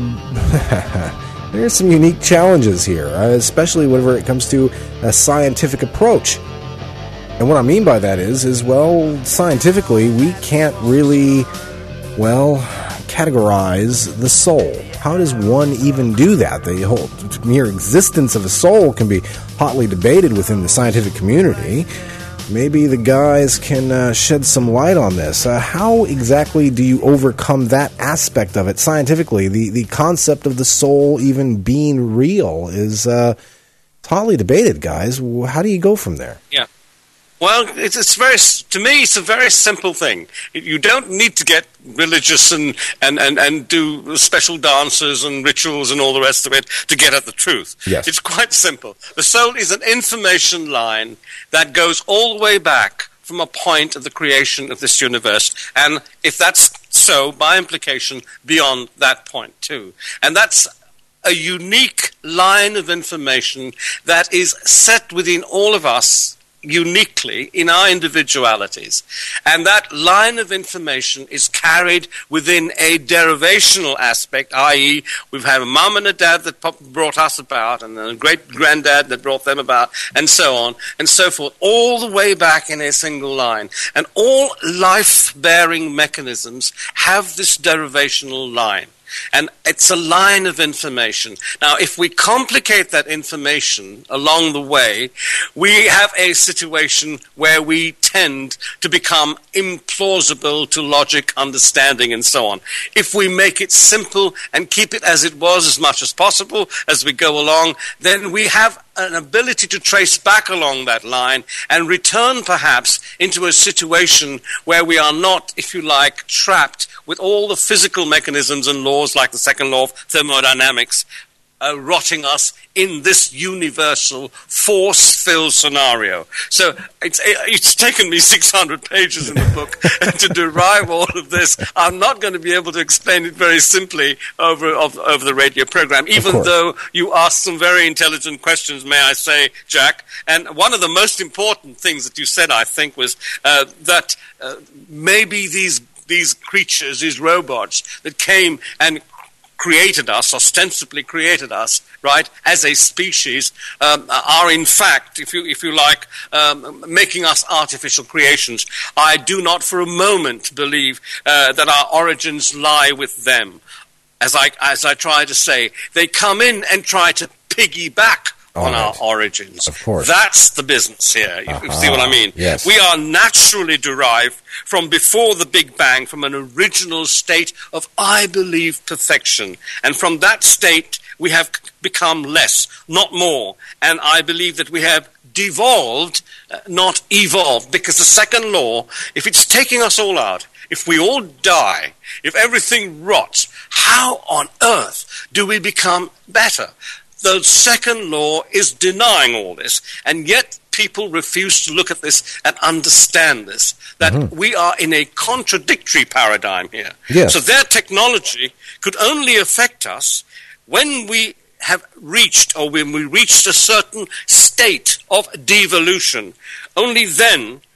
there's some unique challenges here, especially whenever it comes to a scientific approach. And what I mean by that is, well, scientifically, we can't really, well, categorize the soul. How does one even do that? The whole mere existence of a soul can be hotly debated within the scientific community. Maybe the guys can shed some light on this. How exactly do you overcome that aspect of it scientifically? The concept of the soul even being real is hotly debated, guys. How do you go from there? Yeah. Well, to me, it's a very simple thing. You don't need to get religious and do special dances and rituals and all the rest of it to get at the truth. Yes. It's quite simple. The soul is an information line that goes all the way back from a point of the creation of this universe. And if that's so, by implication, beyond that point too. And that's a unique line of information that is set within all of us uniquely in our individualities. And that line of information is carried within a derivational aspect, i.e. we've had a mum and a dad that brought us about, and a great-granddad that brought them about, and so on, and so forth, all the way back in a single line. And all life-bearing mechanisms have this derivational line. And it's a line of information. Now, if we complicate that information along the way, we have a situation where we tend to become implausible to logic, understanding, and so on. If we make it simple and keep it as it was as much as possible as we go along, then we have an ability to trace back along that line and return perhaps into a situation where we are not, if you like, trapped with all the physical mechanisms and laws like the second law of thermodynamics rotting us in this universal force-filled scenario. So it's taken me 600 pages in the book to derive all of this. I'm not going to be able to explain it very simply over the radio program, even though you asked some very intelligent questions, may I say, Jack. And one of the most important things that you said, I think, was that maybe these creatures, these robots that came and created us, ostensibly created us, right, as a species, are in fact, if you like, making us artificial creations. I do not for a moment believe that our origins lie with them. As I try to say, they come in and try to piggyback on our origins. Of course. That's the business here. You see what I mean? Yes. We are naturally derived from before the Big Bang, from an original state of, I believe, perfection. And from that state, we have become less, not more. And I believe that we have devolved, not evolved. Because the second law, if it's taking us all out, if we all die, if everything rots, how on earth do we become better? The second law is denying all this, and yet people refuse to look at this and understand this, that we are in a contradictory paradigm here. Yes. So their technology could only affect us when we have reached, or when we reached a certain state of devolution. Only then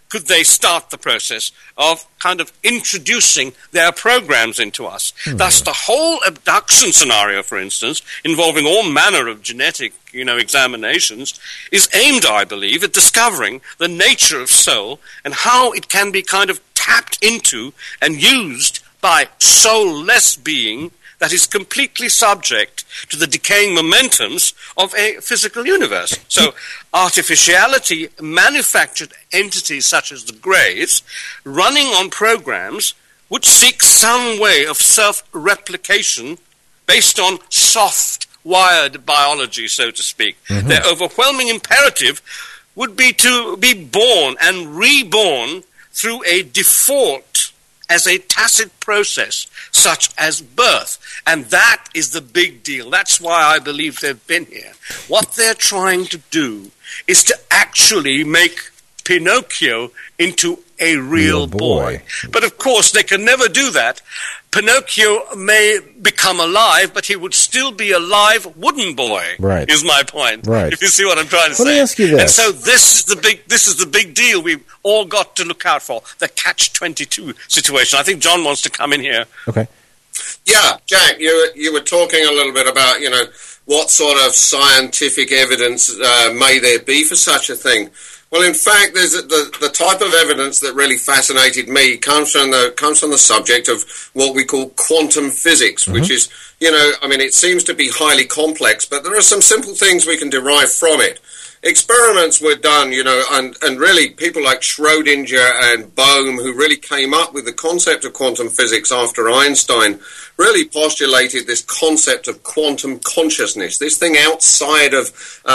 could they start the process of kind of introducing their programs into us. Thus, the whole abduction scenario, for instance, involving all manner of genetic, examinations, is aimed, I believe, at discovering the nature of soul and how it can be kind of tapped into and used by soulless being that is completely subject to the decaying momentums of a physical universe. So artificiality, manufactured entities such as the Greys, running on programs would seek some way of self-replication based on soft-wired biology, so to speak. Their overwhelming imperative would be to be born and reborn through a default as a tacit process, such as birth. And that is the big deal. That's why I believe they've been here. What they're trying to do is to actually make Pinocchio into a real boy. But of course, they can never do that. Pinocchio may become alive, but he would still be a live wooden boy, is my point. Right. If you see what I'm trying to say. Let me ask you this. And so this is the big deal we've all got to look out for, the catch-22 situation. I think John wants to come in here. Okay. Yeah, Jack, you were talking a little bit about, what sort of scientific evidence may there be for such a thing. Well, in fact, there's the type of evidence that really fascinated me comes from the subject of what we call quantum physics, which is, it seems to be highly complex, but there are some simple things we can derive from it. Experiments were done, and really people like Schrödinger and Bohm, who really came up with the concept of quantum physics after Einstein, really postulated this concept of quantum consciousness, this thing outside of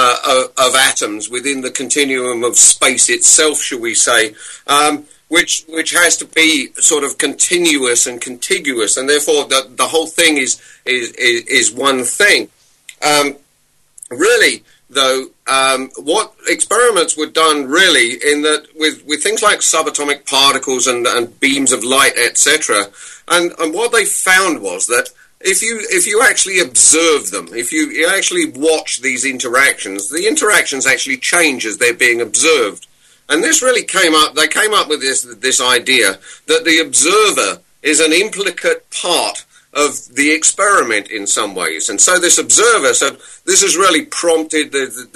atoms within the continuum of space itself, shall we say, which has to be sort of continuous and contiguous, and therefore the whole thing is one thing. Really, though, what experiments were done really in that with things like subatomic particles and beams of light, etc. And what they found was that if you actually observe them, if you actually watch these interactions, the interactions actually change as they're being observed. And this really they came up with this idea that the observer is an implicate part of the experiment in some ways. And so this observer, this has really prompted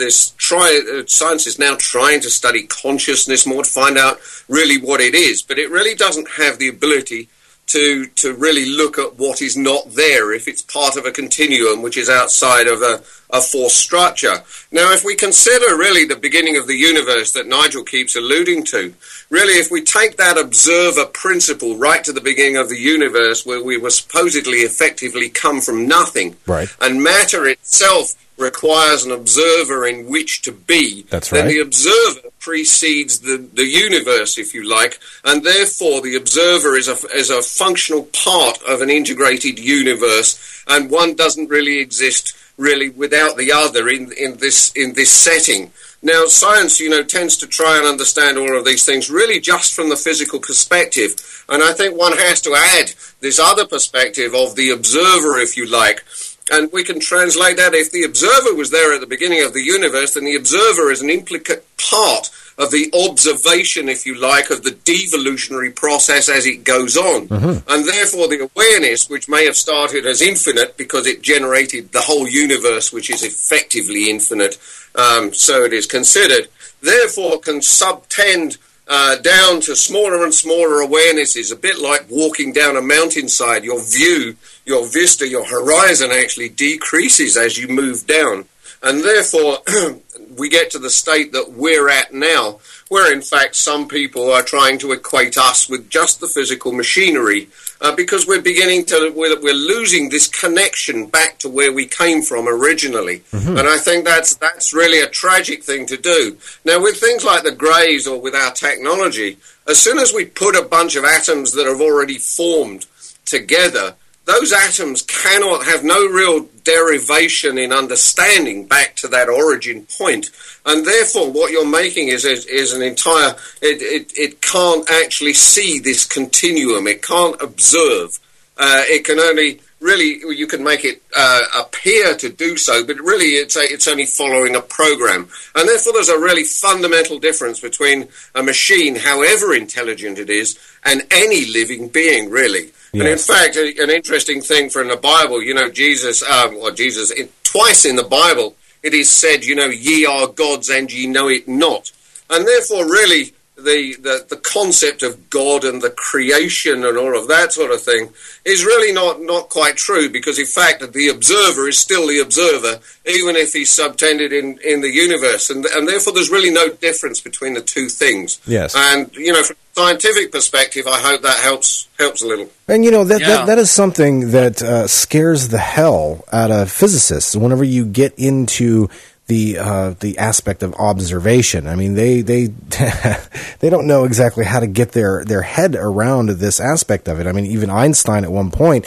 science is now trying to study consciousness more to find out really what it is, but it really doesn't have the ability to really look at what is not there if it's part of a continuum which is outside of a force structure. Now, if we consider really the beginning of the universe that Nigel keeps alluding to, really if we take that observer principle right to the beginning of the universe where we were supposedly effectively come from nothing, and matter itself requires an observer in which to be, then the observer precedes the universe, if you like, and therefore the observer is a functional part of an integrated universe, and one doesn't really exist really without the other in this setting. Now, science, tends to try and understand all of these things really just from the physical perspective, and I think one has to add this other perspective of the observer, if you like. And we can translate that. If the observer was there at the beginning of the universe, then the observer is an implicate part of the observation, if you like, of the devolutionary process as it goes on. And therefore the awareness, which may have started as infinite because it generated the whole universe, which is effectively infinite, so it is considered, therefore can subtend down to smaller and smaller awarenesses, a bit like walking down a mountainside. Your view, your vista, your horizon actually decreases as you move down. And therefore, we get to the state that we're at now, where in fact some people are trying to equate us with just the physical machinery, because we're losing this connection back to where we came from originally. And I think that's really a tragic thing to do. Now, with things like the Greys or with our technology, as soon as we put a bunch of atoms that have already formed together, those atoms cannot have no real derivation in understanding back to that origin point. And therefore, what you're making is an entire... It can't actually see this continuum. It can't observe. It can only really you can make it appear to do so, but really it's only following a program. And therefore there's a really fundamental difference between a machine, however intelligent it is, and any living being, really. Yes. And in fact, an interesting thing in the Bible, Jesus, twice in the Bible, it is said, ye are gods and ye know it not. And therefore, really, the concept of God and the creation and all of that sort of thing is really not quite true, because in fact the observer is still the observer, even if he's subtended in the universe, and therefore there's really no difference between the two things. Yes. And from a scientific perspective, I hope that helps a little. And that is something that scares the hell out of physicists whenever you get into the aspect of observation. I mean, they they don't know exactly how to get their head around this aspect of it. I mean, even Einstein at one point,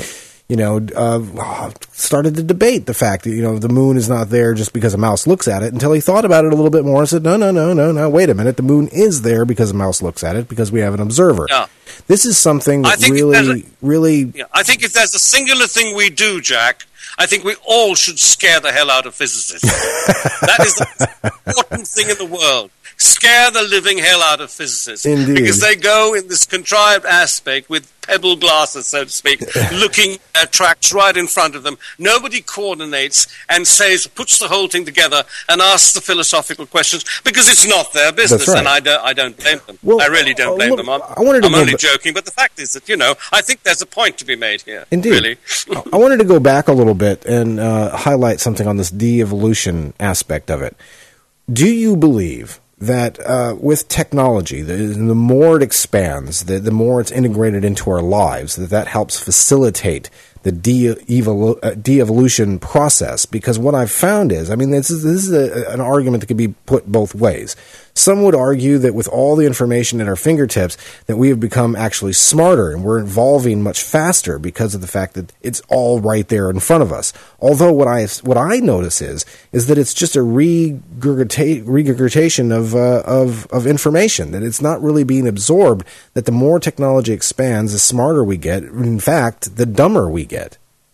started to debate the fact that, the moon is not there just because a mouse looks at it, until he thought about it a little bit more and said, no, wait a minute. The moon is there because a mouse looks at it, because we have an observer. Yeah. This is something that really... Yeah, I think if there's a singular thing we do, Jack, I think we all should scare the hell out of physicists. That is the most important thing in the world. Scare the living hell out of physicists. Indeed. Because they go in this contrived aspect with pebble glasses, so to speak, looking at tracks right in front of them. Nobody coordinates and puts the whole thing together and asks the philosophical questions, because it's not their business. That's right. And I don't blame them. Well, I really don't blame them. I'm only joking, but the fact is that, I think there's a point to be made here. Indeed. Really. I wanted to go back a little bit and highlight something on this de-evolution aspect of it. Do you believe that with technology, the more it expands, the more it's integrated into our lives, that helps facilitate the de-evolution process? Because what I've found is, this is an argument that could be put both ways. Some would argue that with all the information at our fingertips, that we have become actually smarter and we're evolving much faster because of the fact that it's all right there in front of us. Although what I notice is that it's just a regurgitation of information, that it's not really being absorbed, that the more technology expands, the smarter we get. In fact, the dumber we get.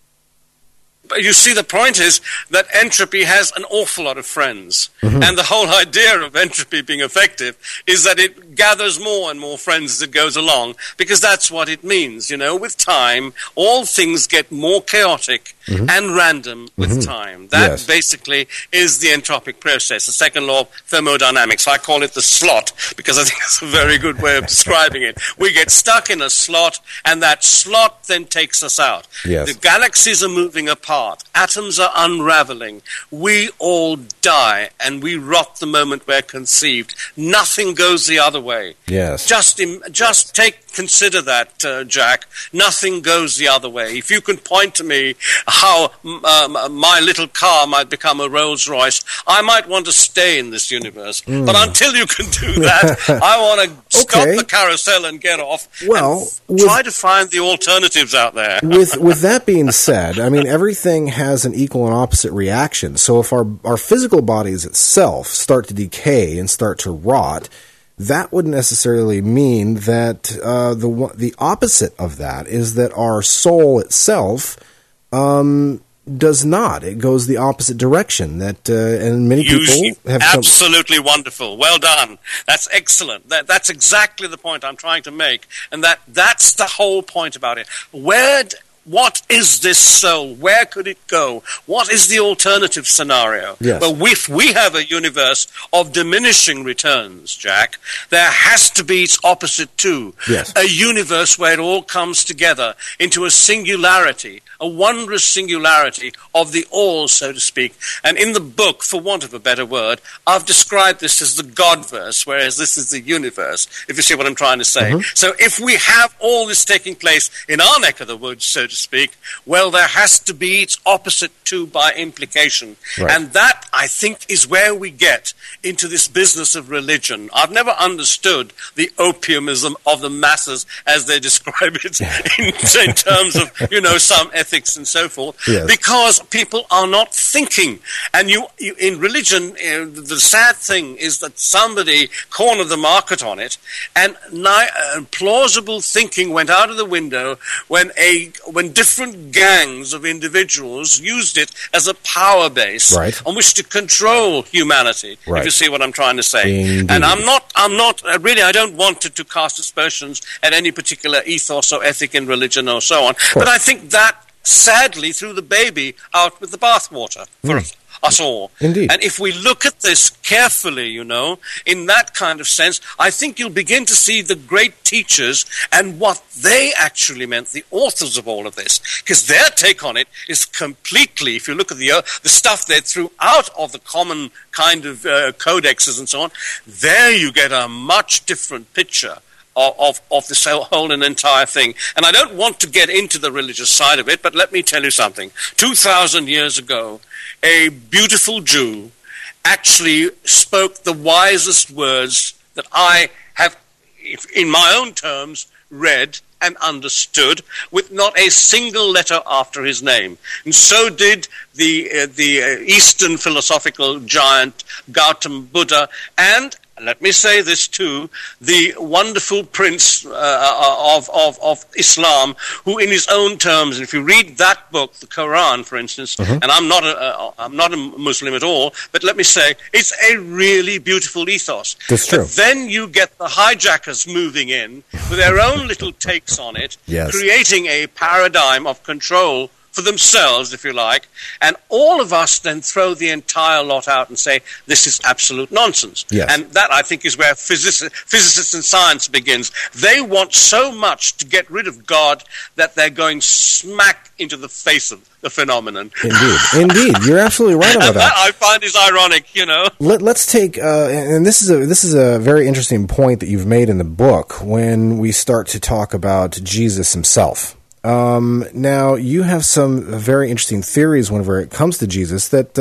But you see, the point is that entropy has an awful lot of friends. Mm-hmm. And the whole idea of entropy being effective is that it gathers more and more friends as it goes along, because that's what it means. With time, all things get more chaotic and random with time. That basically is the entropic process, the second law of thermodynamics. I call it the slot, because I think it's a very good way of describing it. We get stuck in a slot, and that slot then takes us out. Yes. The galaxies are moving apart. Atoms are unraveling. We all die, and we rot the moment we're conceived. Nothing goes the other way. Yes. Consider that, Jack. Nothing goes the other way. If you can point to me how my little car might become a Rolls Royce, I might want to stay in this universe. But until you can do that, I want to stop the carousel and get off. Well, try to find the alternatives out there. With that being said, everything has an equal and opposite reaction. So if our physical bodies itself start to decay and start to rot, that wouldn't necessarily mean that the opposite of that is that our soul itself does not. It goes the opposite direction. And many people have absolutely wonderful. Well done. That's excellent. That's exactly the point I'm trying to make, and that's the whole point about it. What is this soul? Where could it go? What is the alternative scenario? Yes. Well, if we have a universe of diminishing returns, Jack, there has to be its opposite too. Yes. A universe where it all comes together into a singularity, a wondrous singularity of the all, so to speak. And in the book, for want of a better word, I've described this as the Godverse, whereas this is the universe, if you see what I'm trying to say. So if we have all this taking place in our neck of the woods, so to speak, well, there has to be its opposite too by implication. Right. And that, I think, is where we get into this business of religion. I've never understood the opiumism of the masses as they describe it in terms of, some ethics and so forth, because people are not thinking. And you in religion, the sad thing is that somebody cornered the market on it, and plausible thinking went out of the window when when different gangs of individuals used it as a power base on which to control humanity, if you see what I'm trying to say. Indeed. And I'm not really, I don't want to cast aspersions at any particular ethos or ethic in religion or so on, but I think that sadly threw the baby out with the bathwater for us all. Indeed. And if we look at this carefully, you know, in that kind of sense, I think you'll begin to see the great teachers and what they actually meant, the authors of all of this, because their take on it is completely, if you look at the stuff they threw out of the common kind of codexes and so on, there you get a much different picture of this whole and entire thing. And I don't want to get into the religious side of it, but let me tell you something. 2,000 years ago, a beautiful Jew actually spoke the wisest words that I have, in my own terms, read and understood, with not a single letter after his name. And so did the Eastern philosophical giant Gautam Buddha, and let me say this too, the wonderful prince of Islam, who in his own terms, and if you read that book, the Quran, for instance, and I'm not a Muslim at all, but let me say, it's a really beautiful ethos. That's true. But then you get the hijackers moving in with their own little takes on it, creating a paradigm of control for themselves, if you like, and all of us then throw the entire lot out and say, this is absolute nonsense. Yes. And that, I think, is where physicists and science begins. They want so much to get rid of God that they're going smack into the face of the phenomenon. Indeed. You're absolutely right about that. I find is ironic, you know. Let's take, and this is a very interesting point that you've made in the book when we start to talk about Jesus himself. Now, you have some very interesting theories whenever it comes to Jesus that,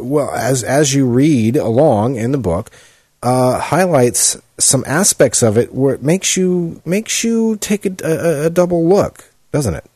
as you read along in the book, highlights some aspects of it where it makes you take a double look, doesn't it?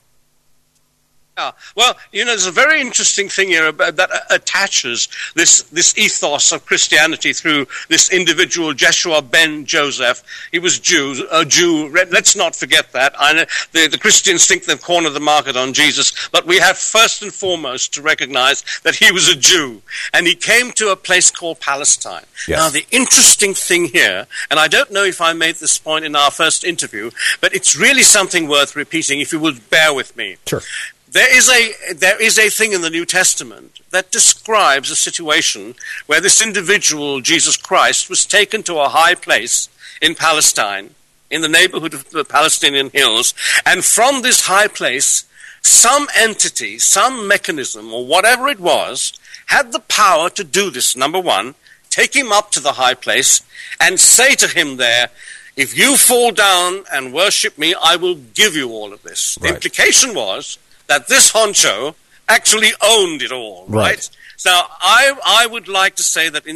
Yeah. Well, you know, there's a very interesting thing here that attaches this ethos of Christianity through this individual, Jeshua ben Joseph. He was a Jew. Let's not forget that. I know the Christians think they've cornered the market on Jesus, but we have first and foremost to recognize that he was a Jew, and he came to a place called Palestine. Yes. Now, the interesting thing here, and I don't know if I made this point in our first interview, but it's really something worth repeating, if you would bear with me. Sure. There is a thing in the New Testament that describes a situation where this individual, Jesus Christ, was taken to a high place in Palestine, in the neighborhood of the Palestinian hills, and from this high place, some entity, some mechanism, or whatever it was, had the power to do this. Number one, take him up to the high place and say to him there, if you fall down and worship me, I will give you all of this. Right. The implication was that this honcho actually owned it all, right? Now, I would like to say that in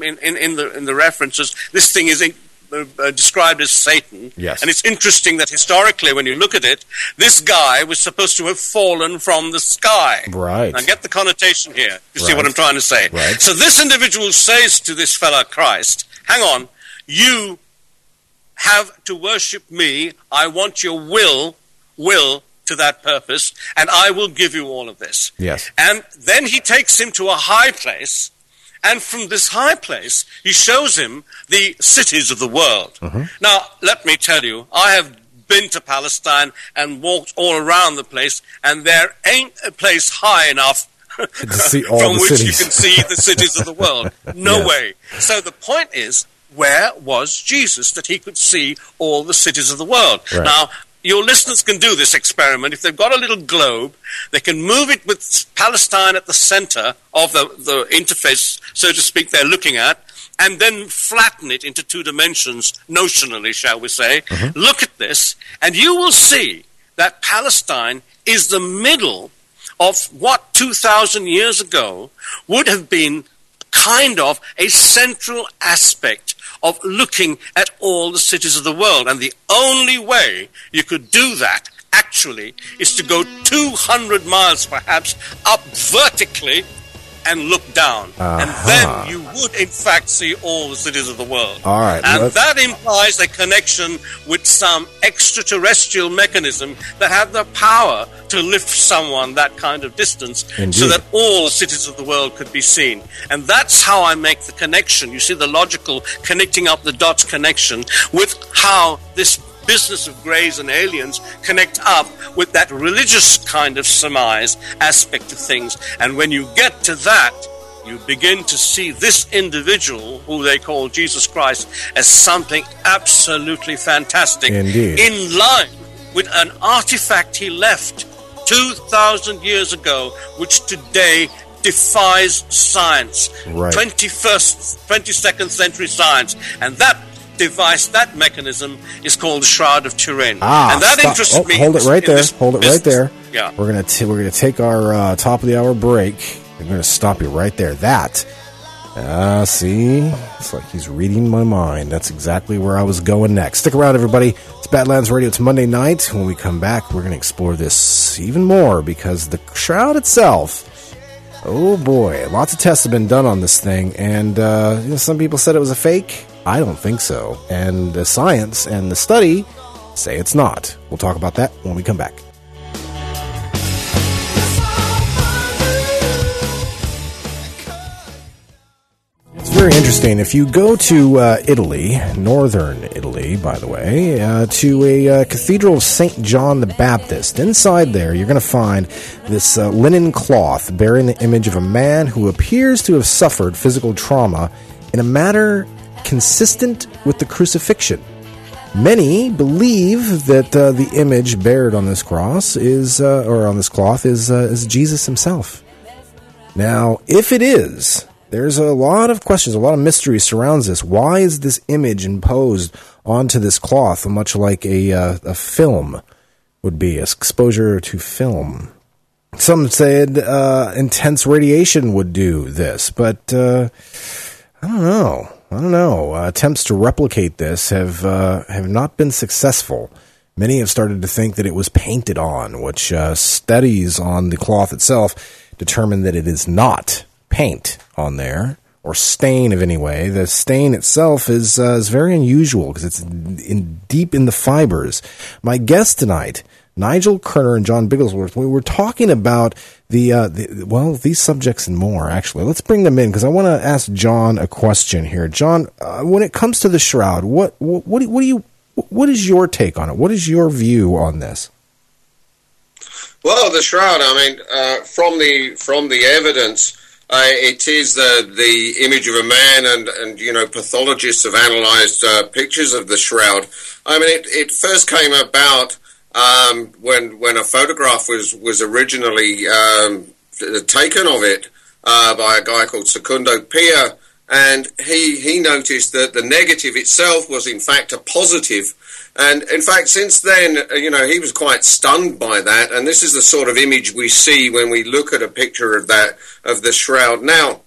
the references, this thing is described as Satan. Yes. And it's interesting that historically, when you look at it, this guy was supposed to have fallen from the sky. Right. Now, get the connotation here. You see what I'm trying to say? Right. So this individual says to this fella Christ, hang on, you have to worship me. I want your will to that purpose, and I will give you all of this. Yes. And then he takes him to a high place, and from this high place, he shows him the cities of the world. Now, let me tell you, I have been to Palestine and walked all around the place, and there ain't a place high enough to see all from the which cities. you can see the cities of the world. No way. So the point is, where was Jesus that he could see all the cities of the world? Right. Now, your listeners can do this experiment. If they've got a little globe, they can move it with Palestine at the center of the interface, so to speak, they're looking at, and then flatten it into two dimensions, notionally, shall we say. Look at this, and you will see that Palestine is the middle of what 2,000 years ago would have been kind of a central aspect of looking at all the cities of the world. And the only way you could do that, actually, is to go 200 miles, perhaps, up vertically and look down. And then you would, in fact, see all the cities of the world. All right. And that implies a connection with some extraterrestrial mechanism that had the power to lift someone that kind of distance. Indeed. So that all the cities of the world could be seen. And that's how I make the connection. You see the logical connecting up the dots connection with how this business of greys and aliens connect up with that religious kind of surmise aspect of things. And when you get to that, you begin to see this individual, who they call Jesus Christ, as something absolutely fantastic. Indeed. In line with an artifact he left 2,000 years ago, which today defies science. Right. 22nd century science. And that device, that mechanism, is called the Shroud of Turin. And that interested me. Hold it right there. Hold it right there. Yeah. We're gonna take our top of the hour break. I'm gonna stop you right there. That. See, it's like he's reading my mind. That's exactly where I was going next. Stick around, everybody. It's Badlands Radio. It's Monday night. When we come back, we're gonna explore this even more, because the shroud itself. Oh boy, lots of tests have been done on this thing, and some people said it was a fake. I don't think so. And the science and the study say it's not. We'll talk about that when we come back. It's very interesting. If you go to Italy, northern Italy, by the way, to a cathedral of St. John the Baptist, inside there you're going to find this linen cloth bearing the image of a man who appears to have suffered physical trauma in a manner consistent with the crucifixion. Many believe that the image bared on this cross is, or on this cloth, is Jesus himself. Now, if it is, there's a lot of questions, a lot of mystery surrounds this. Why is this image imposed onto this cloth, much like a film would be, exposure to film? Some said intense radiation would do this, but I don't know. Attempts to replicate this have not been successful. Many have started to think that it was painted on, which studies on the cloth itself determine that it is not paint on there, or stain of any way. The stain itself is very unusual because it's deep in the fibers. My guest tonight, Nigel Kerner and John Bigglesworth, we were talking about these subjects and more, actually. Let's bring them in, because I want to ask John a question here. John, when it comes to the shroud, what is your take on it? What is your view on this? Well, the shroud, from the evidence, it is the image of a man, and pathologists have analyzed pictures of the shroud. It first came about when a photograph was originally taken of it by a guy called Secondo Pia, and he noticed that the negative itself was in fact a positive. And in fact, since then, he was quite stunned by that, and this is the sort of image we see when we look at a picture of the shroud. Now,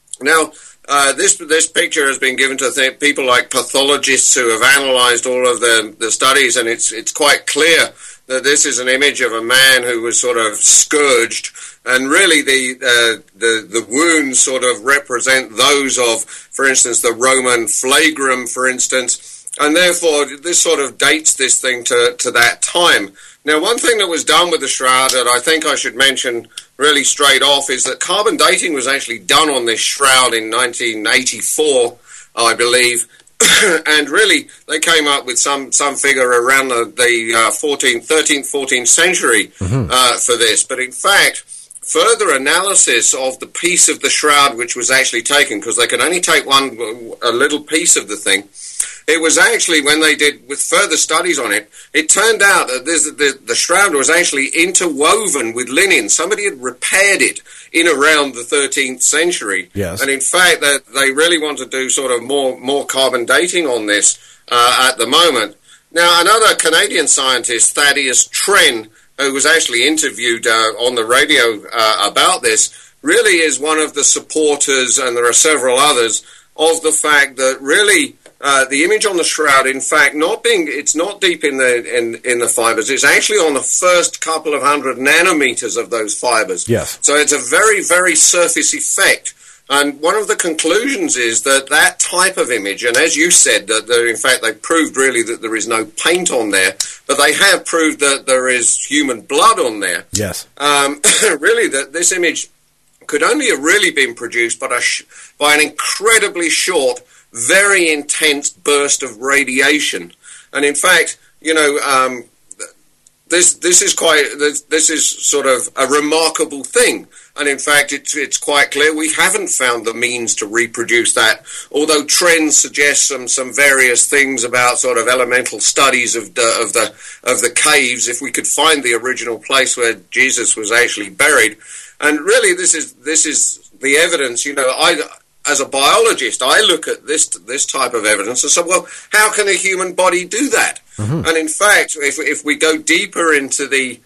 this picture has been given to people like pathologists who have analysed all of the studies, and it's quite clear that this is an image of a man who was sort of scourged, and really the wounds sort of represent those of, for instance, the Roman flagrum, for instance, and therefore this sort of dates this thing to that time. Now, one thing that was done with the shroud that I think I should mention really straight off is that carbon dating was actually done on this shroud in 1984, I believe, and really they came up with some figure around the 13th, 14th century for this. But in fact, further analysis of the piece of the shroud which was actually taken, because they could only take a little piece of the thing, it was actually, when they did with further studies on it, it turned out that the shroud was actually interwoven with linen. Somebody had repaired it in around the 13th century. Yes. And in fact, that they really want to do sort of more carbon dating on this at the moment. Now, another Canadian scientist, Thaddeus Tren, who was actually interviewed on the radio about this, really is one of the supporters, and there are several others, of the fact that really the image on the shroud, in fact, it's not deep in the fibers. It's actually on the first couple of 100 nanometers of those fibers. Yes. So it's a very, very surface effect. And one of the conclusions is that type of image, and as you said, that in fact they proved really that there is no paint on there, but they have proved that there is human blood on there. Yes. Really, that this image could only have really been produced by an incredibly short, very intense burst of radiation. And in fact, this is sort of a remarkable thing. And in fact, it's quite clear we haven't found the means to reproduce that. Although trends suggest some various things about sort of elemental studies of the caves, if we could find the original place where Jesus was actually buried. And really, this is the evidence. As a biologist, I look at this type of evidence and say, well, how can a human body do that? Mm-hmm. And in fact, if we go deeper into the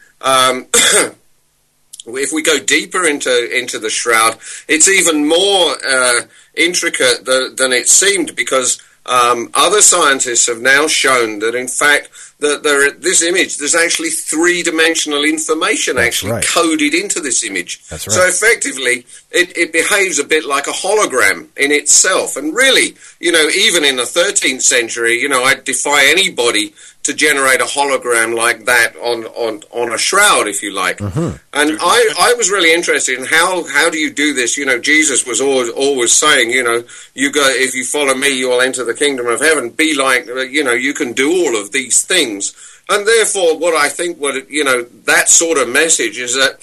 into the shroud, it's even more intricate than it seemed, because other scientists have now shown that, in fact, this image, there's actually three-dimensional information coded into this image. That's right. So effectively, it behaves a bit like a hologram in itself. And really, even in the 13th century, I defy anybody to generate a hologram like that on a shroud, if you like. Mm-hmm. And I was really interested in how do you do this? Jesus was always saying, you go, if you follow me, you will enter the kingdom of heaven. Be like, you can do all of these things. And therefore, what I think, that sort of message is that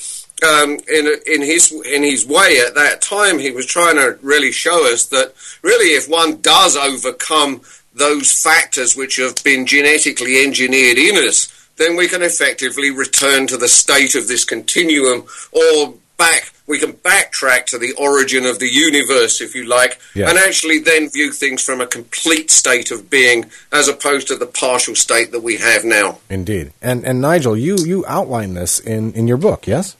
in his way at that time, he was trying to really show us that really, if one does overcome those factors which have been genetically engineered in us, then we can effectively return to the state of this continuum, or we can backtrack to the origin of the universe, if you like, and actually then view things from a complete state of being as opposed to the partial state that we have now. Indeed. And Nigel, you outline this in your book, yes?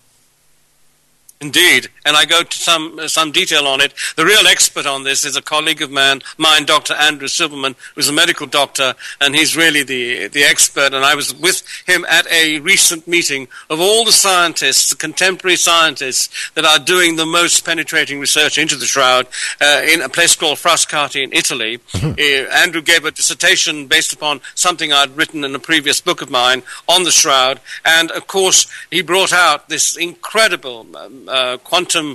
Indeed, and I go to some detail on it. The real expert on this is a colleague of mine, Dr. Andrew Silverman, who's a medical doctor, and he's really the expert. And I was with him at a recent meeting of all the scientists, the contemporary scientists that are doing the most penetrating research into the shroud in a place called Frascati in Italy. Mm-hmm. Andrew gave a dissertation based upon something I'd written in a previous book of mine on the shroud, and of course he brought out this incredible quantum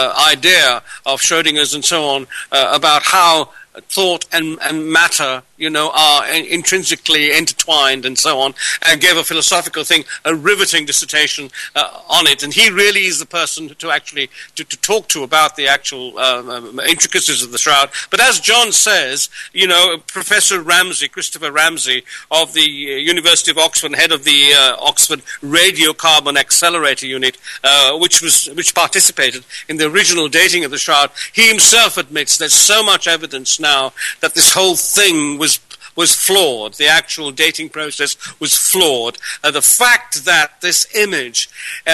idea of Schrödinger's and so on, about how thought and matter, are intrinsically intertwined and so on, and gave a philosophical thing, a riveting dissertation on it. And he really is the person to actually to talk to about the actual intricacies of the shroud. But as John says, Professor Christopher Ramsey of the University of Oxford, head of the Oxford Radiocarbon Accelerator Unit, which participated in the original dating of the shroud, he himself admits there's so much evidence now that this whole thing was flawed. The actual dating process was flawed. The fact that this image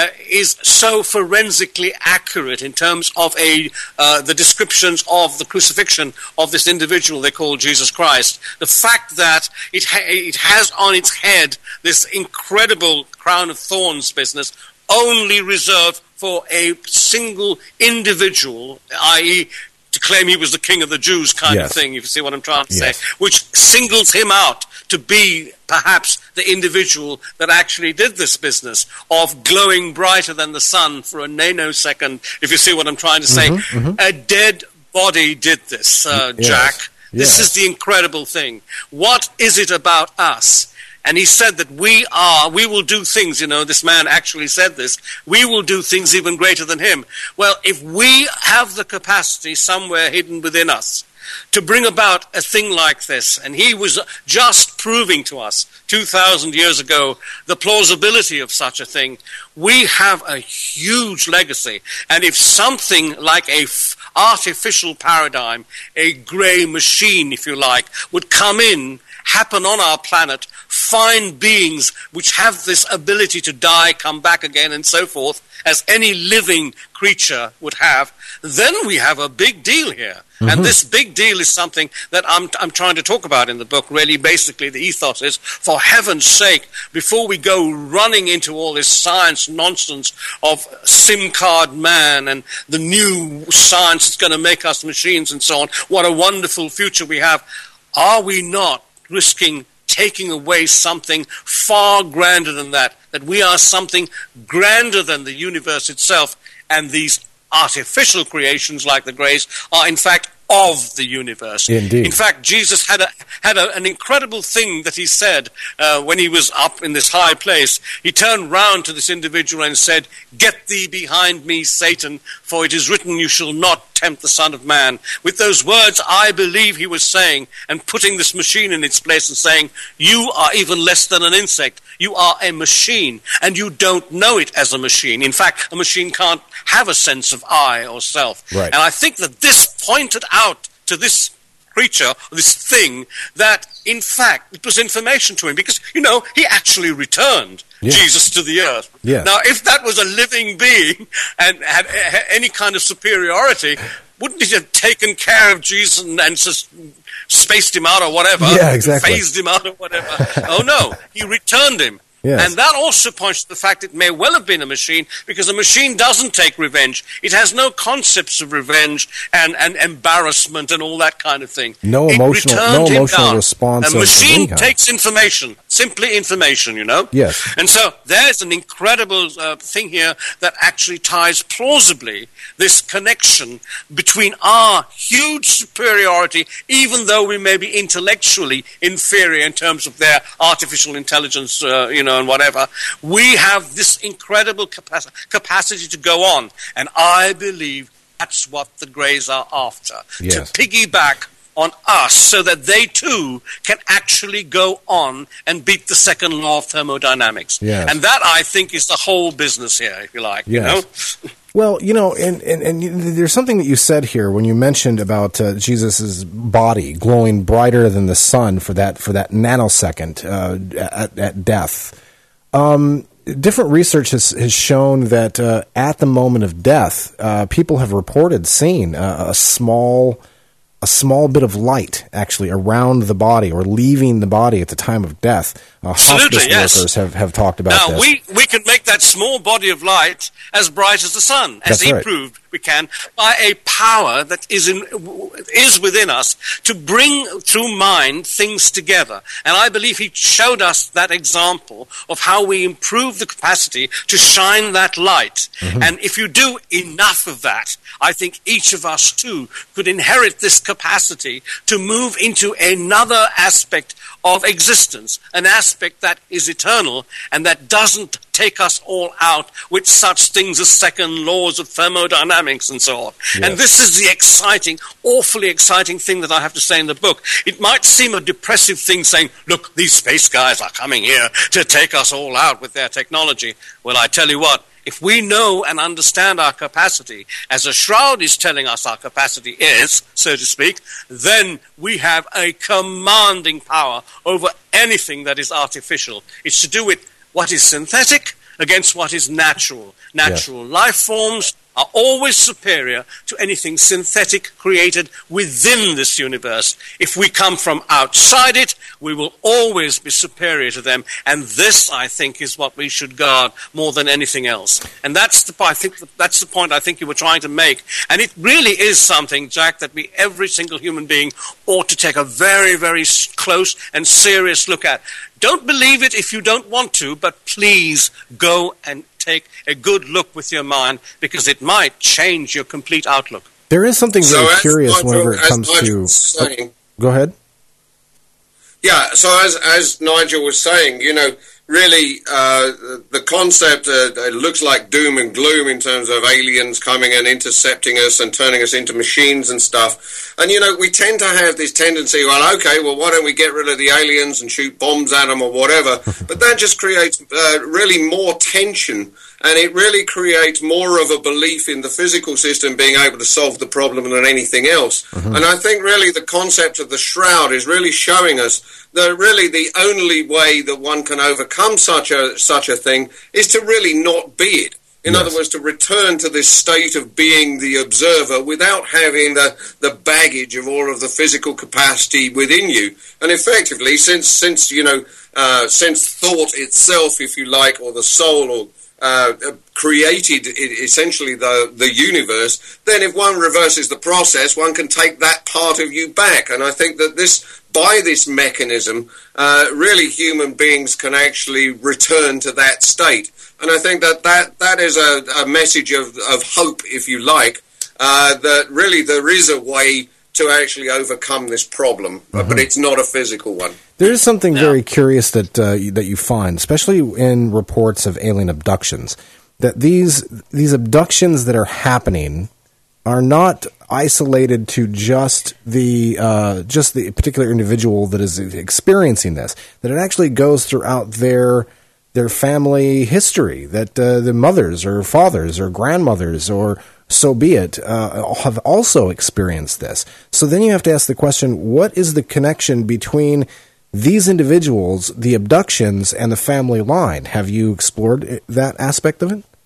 is so forensically accurate in terms of the descriptions of the crucifixion of this individual they call Jesus Christ, the fact that it has on its head this incredible crown of thorns business, only reserved for a single individual, i.e., to claim he was the king of the Jews kind of thing, if you see what I'm trying to say, which singles him out to be perhaps the individual that actually did this business of glowing brighter than the sun for a nanosecond, if you see what I'm trying to say. Mm-hmm, mm-hmm. A dead body did this, Jack. This is the incredible thing. What is it about us? And he said that we will do things, this man actually said this, we will do things even greater than him. Well, if we have the capacity somewhere hidden within us to bring about a thing like this, and he was just proving to us 2,000 years ago the plausibility of such a thing, we have a huge legacy. And if something like a artificial paradigm, a grey machine, if you like, would come in, happen on our planet, fine beings which have this ability to die, come back again, and so forth, as any living creature would have, then we have a big deal here. Mm-hmm. And this big deal is something that I'm trying to talk about in the book. Really, basically, the ethos is, for heaven's sake, before we go running into all this science nonsense of SIM card man and the new science that's going to make us machines and so on, what a wonderful future we have, are we not risking taking away something far grander than that we are something grander than the universe itself, and these artificial creations like the Greys are in fact of the universe. Indeed. In fact, Jesus had an incredible thing that he said when he was up in this high place. He turned round to this individual and said, "Get thee behind me, Satan, for it is written, you shall not tempt the Son of Man." With those words, I believe he was saying, and putting this machine in its place and saying, you are even less than an insect. You are a machine, and you don't know it as a machine. In fact, a machine can't have a sense of I or self. Right. And I think that this pointed out to this creature, this thing, that in fact it was information to him, because, he actually returned Jesus to the earth. Yes. Now, if that was a living being and had any kind of superiority, wouldn't he have taken care of Jesus and just spaced him out or whatever? Yeah, exactly. Phased him out or whatever. Oh, no. He returned him. Yes. And that also points to the fact it may well have been a machine, because a machine doesn't take revenge. It has no concepts of revenge and embarrassment and all that kind of thing. No emotional response. A machine takes information, simply information, Yes. And so there's an incredible thing here that actually ties plausibly this connection between our huge superiority, even though we may be intellectually inferior in terms of their artificial intelligence, and whatever. We have this incredible capacity to go on, and I believe that's what the Greys are after, yes. to piggyback on us so that they too can actually go on and beat the second law of thermodynamics. Yes. And that, I think, is the whole business here, if you like. Yes. Well, and there's something that you said here when you mentioned about Jesus's body glowing brighter than the sun for that nanosecond at death. Different research has shown that at the moment of death, people have reported seeing a small bit of light actually around the body or leaving the body at the time of death. Hospice workers have talked about this. Now, we can make that small body of light as bright as the sun, as he proved we can, by a power that is within us to bring through mind things together. And I believe he showed us that example of how we improve the capacity to shine that light. Mm-hmm. And if you do enough of that, I think each of us too could inherit this capacity to move into another aspect of existence, an aspect that is eternal and that doesn't take us all out with such things as second laws of thermodynamics and so on. Yes. And this is the exciting, awfully exciting thing that I have to say in the book. It might seem a depressive thing saying, look, these space guys are coming here to take us all out with their technology. Well, I tell you what, if we know and understand our capacity, as a shroud is telling us our capacity is, so to speak, then we have a commanding power over anything that is artificial. It's to do with what is synthetic against what is natural. Natural life forms are always superior to anything synthetic created within this universe. If we come from outside it, we will always be superior to them. And this, I think, is what we should guard more than anything else. And that's the point I think you were trying to make. And it really is something, Jack, that every single human being ought to take a very, very close and serious look at. Don't believe it if you don't want to, but please go and take a good look with your mind, because it might change your complete outlook. There is something very curious whenever it comes to... Go ahead. Yeah, so as Nigel was saying, really the concept looks like doom and gloom in terms of aliens coming and intercepting us and turning us into machines and stuff. And, we tend to have this tendency, why don't we get rid of the aliens and shoot bombs at them or whatever? But that just creates really more tension And it really creates more of a belief in the physical system being able to solve the problem than anything else. And I think really the concept of the shroud is really showing us that really the only way that one can overcome such a thing is to really not be it. In other words, to return to this state of being the observer without having the baggage of all of the physical capacity within you. And effectively, since thought itself, if you like, or the soul, or created essentially the universe, then if one reverses the process, one can take that part of you back. And I think that by this mechanism, really human beings can actually return to that state. And I think that is a message of hope, if you like, that really there is a way to actually overcome this problem, but it's not a physical one. There is something very curious that you find, especially in reports of alien abductions, that these abductions that are happening are not isolated to just the particular individual that is experiencing this. That it actually goes throughout their family history. That the mothers or fathers or grandmothers or so be it, have also experienced this. So then you have to ask the question, what is the connection between these individuals, the abductions, and the family line? Have you explored that aspect of it?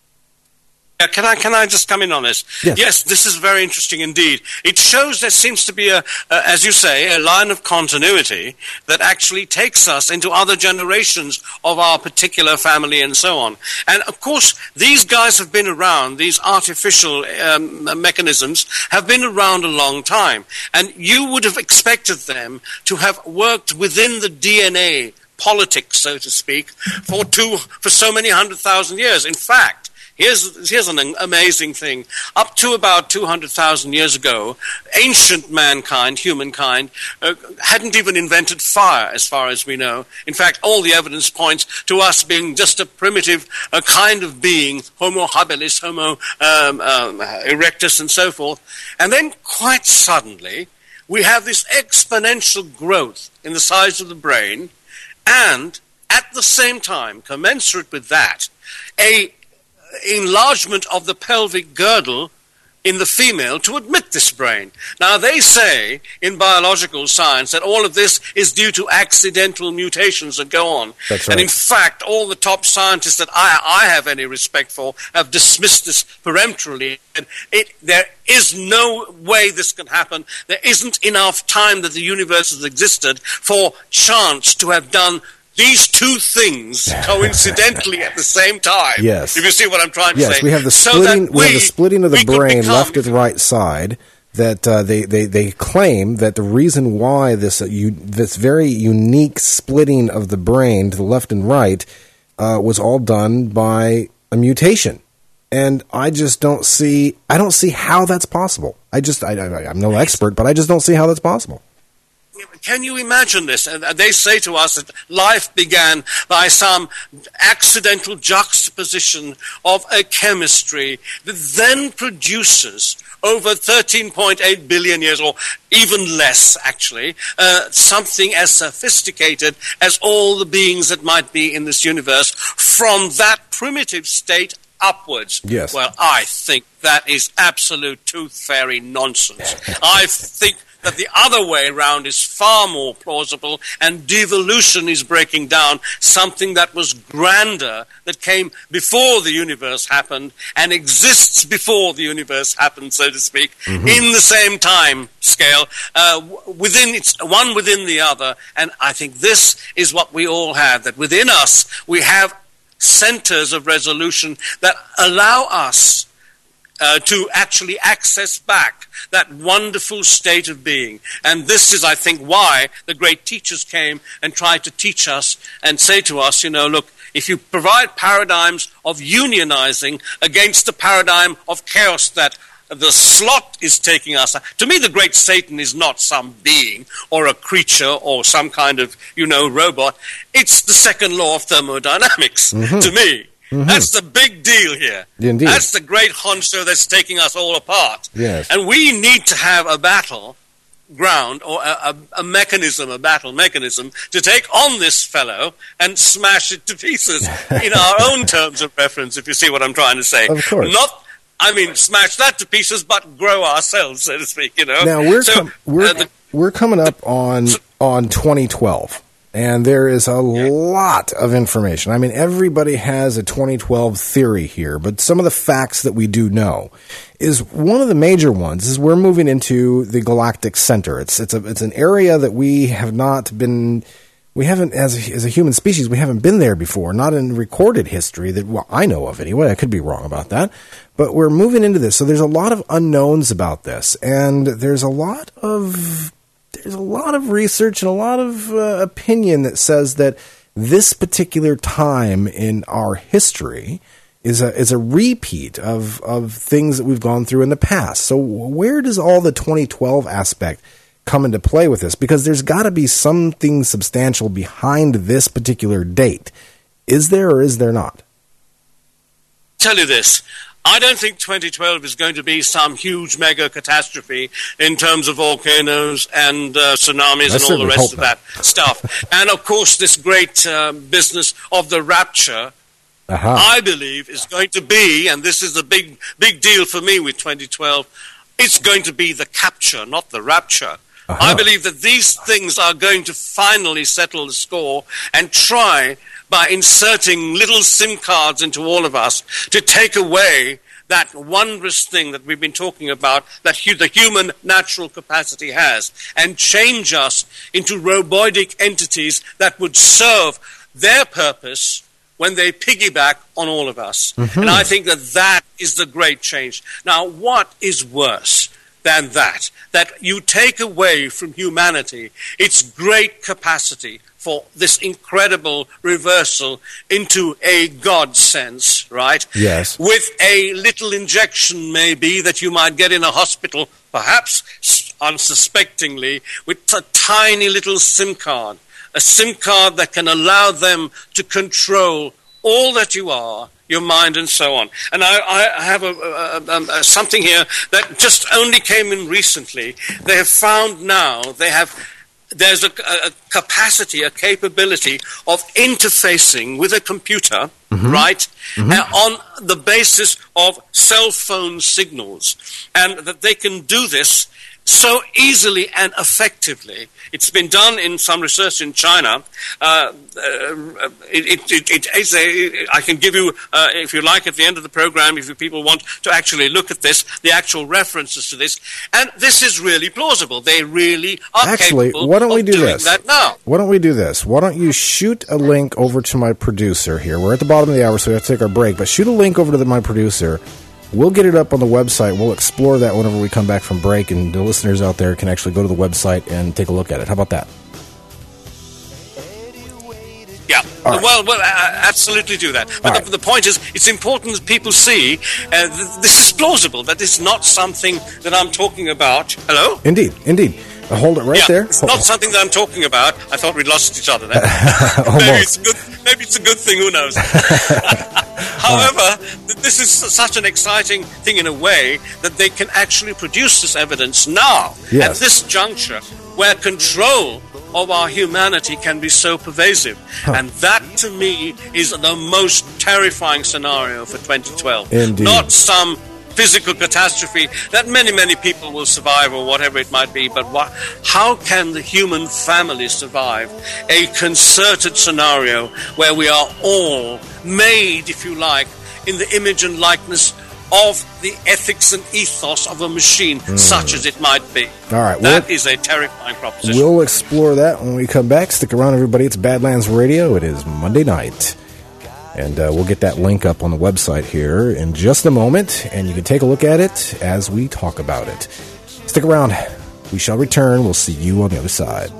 Can I just come in on this? Yes, this is very interesting indeed. It shows there seems to be as you say, a line of continuity that actually takes us into other generations of our particular family and so on. And of course, these guys have been around, these artificial mechanisms have been around a long time. And you would have expected them to have worked within the DNA politics, so to speak, for so many 100,000 years. In fact, Here's an amazing thing. Up to about 200,000 years ago, ancient mankind, humankind, hadn't even invented fire, as far as we know. In fact, all the evidence points to us being just a primitive kind of being, Homo habilis, Homo erectus, and so forth. And then, quite suddenly, we have this exponential growth in the size of the brain, and at the same time, commensurate with that, a enlargement of the pelvic girdle in the female to admit this brain. Now, they say in biological science that all of this is due to accidental mutations that go on. That's right. And in fact, all the top scientists that I have any respect for have dismissed this peremptorily. And there is no way this can happen. There isn't enough time that the universe has existed for chance to have done these two things coincidentally at the same time. Yes. If you see what I'm trying to say. Yes, we have the splitting of the brain left and right side that they claim that the reason why this very unique splitting of the brain to the left and right was all done by a mutation. And I just don't see how that's possible. I'm no expert, but I just don't see how that's possible. Can you imagine this? They say to us that life began by some accidental juxtaposition of a chemistry that then produces over 13.8 billion years, or even less actually, something as sophisticated as all the beings that might be in this universe from that primitive state upwards. Yes. Well, I think that is absolute tooth fairy nonsense. I think that the other way around is far more plausible, and devolution is breaking down something that was grander, that came before the universe happened and exists before the universe happened, so to speak, in the same time scale, within the other. And I think this is what we all have, that within us we have centers of resolution that allow us to actually access back that wonderful state of being. And this is, I think, why the great teachers came and tried to teach us and say to us, look, if you provide paradigms of unionizing against the paradigm of chaos that the slot is taking us. To me, the great Satan is not some being or a creature or some kind of, robot. It's the second law of thermodynamics, to me. That's the big deal here. Indeed. That's the great honcho that's taking us all apart. Yes. And we need to have a battle ground or a mechanism, a battle mechanism, to take on this fellow and smash it to pieces in our own terms of reference, if you see what I'm trying to say. Of course. Smash that to pieces, but grow ourselves, so to speak, Now, we're coming up on 2012. And there is a lot of information. I mean, everybody has a 2012 theory here, but some of the facts that we do know is one of the major ones is we're moving into the galactic center. It's an area that we haven't, as a human species, we haven't been there before, not in recorded history that, I know of anyway. I could be wrong about that, but we're moving into this. So there's a lot of unknowns about this, and there's a lot of research and a lot of opinion that says that this particular time in our history is a repeat of things that we've gone through in the past. So where does all the 2012 aspect come into play with this? Because there's got to be something substantial behind this particular date. Is there or is there not? Tell you this. I don't think 2012 is going to be some huge mega catastrophe in terms of volcanoes and tsunamis and all the rest of that stuff. And, of course, this great business of the rapture, I believe, is going to be, and this is a big deal for me with 2012, it's going to be the capture, not the rapture. I believe that these things are going to finally settle the score and try, by inserting little SIM cards into all of us, to take away that wondrous thing that we've been talking about, that the human natural capacity has, and change us into robotic entities that would serve their purpose when they piggyback on all of us. And I think that is the great change. Now, what is worse than that you take away from humanity its great capacity for this incredible reversal into a God sense, right? Yes. With a little injection, maybe, that you might get in a hospital, perhaps unsuspectingly, with a tiny little SIM card. A SIM card that can allow them to control all that you are, your mind, and so on. And I have something here that just only came in recently. They have found now, there's a capacity, a capability of interfacing with a computer, right, on the basis of cell phone signals. And that they can do this so easily and effectively. It's been done in some research in China. I can give you, if you like, at the end of the program, if you people want to actually look at this, the actual references to this. And this is really plausible. They really are capable why don't we do doing this? That now. Why don't we do this? Why don't you shoot a link over to my producer here? We're at the bottom of the hour, so we have to take our break. But shoot a link over to my producer. We'll get it up on the website. We'll explore that whenever we come back from break, and the listeners out there can actually go to the website and take a look at it. How about that? Yeah, right. well, absolutely do that. But the point is, it's important that people see this is plausible, that it's not something that I'm talking about. Hello? Indeed. Hold it right there. It's not something that I'm talking about. I thought we'd lost each other there. Maybe it's a good thing, who knows? However, this is such an exciting thing in a way that they can actually produce this evidence now, at this juncture, where control of our humanity can be so pervasive. And that, to me, is the most terrifying scenario for 2012. Indeed. Not some physical catastrophe that many people will survive, or whatever it might be, but how can the human family survive a concerted scenario where we are all made, if you like, in the image and likeness of the ethics and ethos of a machine, such as it might be? All right, that is a terrifying proposition. We'll explore that when we come back. Stick around, everybody. It's Badlands Radio. It is Monday night. And we'll get that link up on the website here in just a moment, and you can take a look at it as we talk about it. Stick around. We shall return. We'll see you on the other side.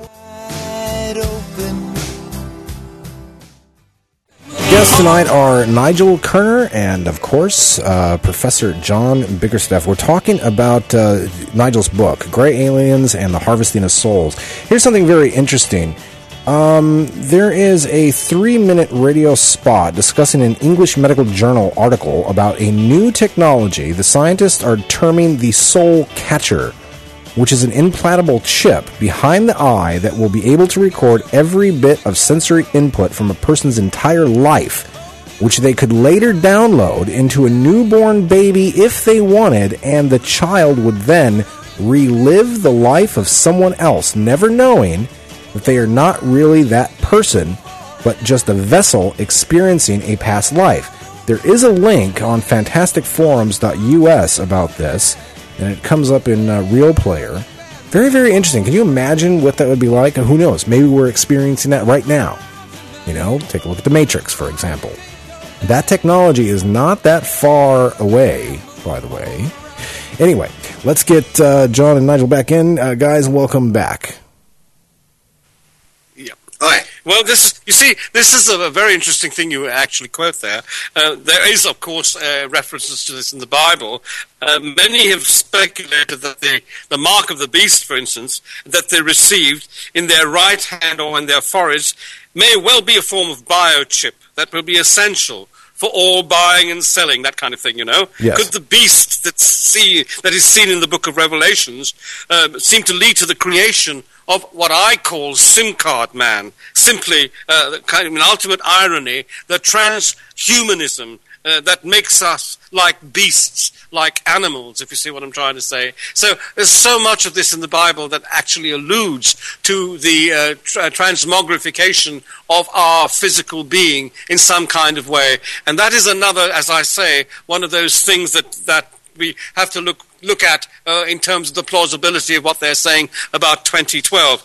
Guests tonight are Nigel Kerner and, of course, Professor John Bickerstaff. We're talking about Nigel's book, Gray Aliens and the Harvesting of Souls. Here's something very interesting. There is a 3-minute radio spot discussing an English medical journal article about a new technology the scientists are terming the soul catcher. which is an implantable chip behind the eye that will be able to record every bit of sensory input from a person's entire life, which they could later download into a newborn baby if they wanted, and the child would then relive the life of someone else, never knowing that they are not really that person, but just a vessel experiencing a past life. There is a link on fantasticforums.us about this, and it comes up in Real Player. Very, very interesting. Can you imagine what that would be like? And who knows? Maybe we're experiencing that right now. You know, take a look at The Matrix, for example. That technology is not that far away, by the way. Anyway, let's get John and Nigel back in. Guys, welcome back. Yeah. Hi. Well, this is a very interesting thing you actually quote there. There is, of course, references to this in the Bible. Many have speculated that the mark of the beast, for instance, that they received in their right hand or in their foreheads may well be a form of biochip that will be essential for all buying and selling, that kind of thing, you know? Yes. Could the beast that is seen in the book of Revelations seem to lead to the creation of what I call SIM card man? Simply, kind of an ultimate irony, the transhumanism that makes us like beasts, like animals, if you see what I'm trying to say. So there's so much of this in the Bible that actually alludes to the transmogrification of our physical being in some kind of way. And that is another, as I say, one of those things that we have to look at in terms of the plausibility of what they're saying about 2012.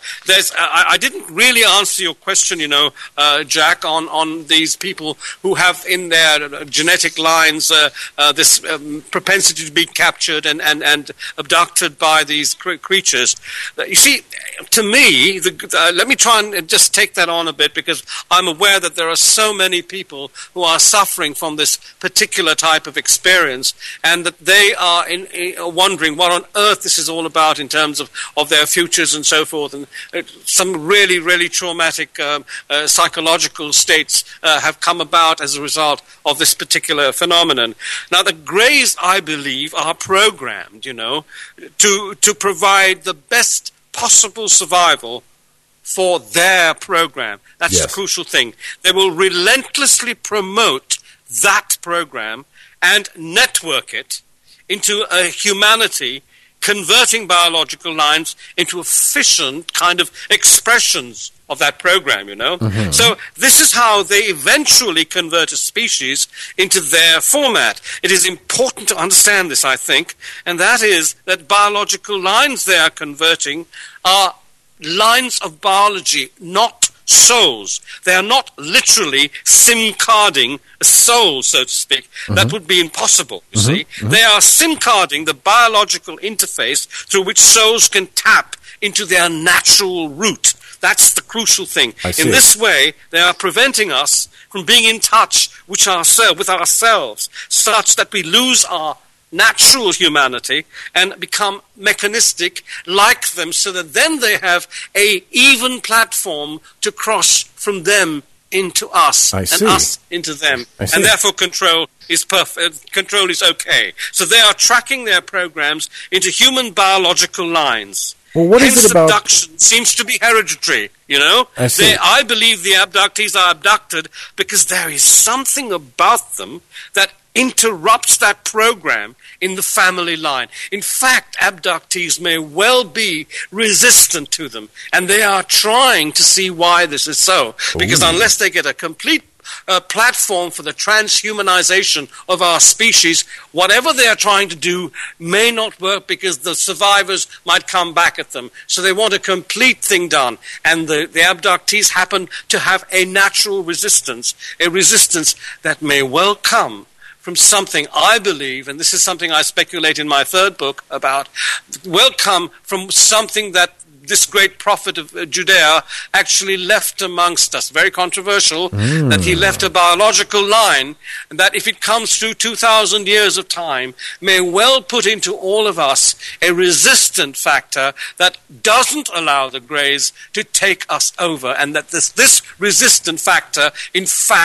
I didn't really answer your question, you know, Jack, on these people who have in their genetic lines this propensity to be captured and abducted by these creatures. You see, to me, let me try and just take that on a bit, because I'm aware that there are so many people who are suffering from this particular type of experience, and that they are wondering what on earth this is all about in terms of their futures and so forth. And some really, really traumatic psychological states have come about as a result of this particular phenomenon. Now, the Greys, I believe, are programmed, you know, to provide the best possible survival for their program. That's Yes. the crucial thing. They will relentlessly promote that program and network it into a humanity, converting biological lines into efficient kind of expressions of that program, you know? Mm-hmm. So this is how they eventually convert a species into their format. It is important to understand this, I think, and that is that biological lines they are converting are lines of biology, not souls. They are not literally SIM carding a soul, so to speak. Mm-hmm. That would be impossible, you see. Mm-hmm. They are SIM carding the biological interface through which souls can tap into their natural root. That's the crucial thing. In this way, they are preventing us from being in touch with ourselves, such that we lose our natural humanity and become mechanistic like them, so that then they have a even platform to cross from them into us and us into them, and therefore control is perfect. Control is okay. So they are tracking their programs into human biological lines. Well, what Hence, is it about? abduction seems to be hereditary, you know? I believe the abductees are abducted because there is something about them that interrupts that program in the family line. In fact, abductees may well be resistant to them, and they are trying to see why this is so. Because unless they get a complete platform for the transhumanization of our species, whatever they are trying to do may not work, because the survivors might come back at them. So they want a complete thing done. And the abductees happen to have a natural resistance, a resistance that may well come from something, I believe, and this is something I speculate in my third book about, will come from something that this great prophet of Judea actually left amongst us. Very controversial, that he left a biological line, and that if it comes through 2,000 years of time, may well put into all of us a resistant factor that doesn't allow the Greys to take us over, and that this resistant factor, in fact,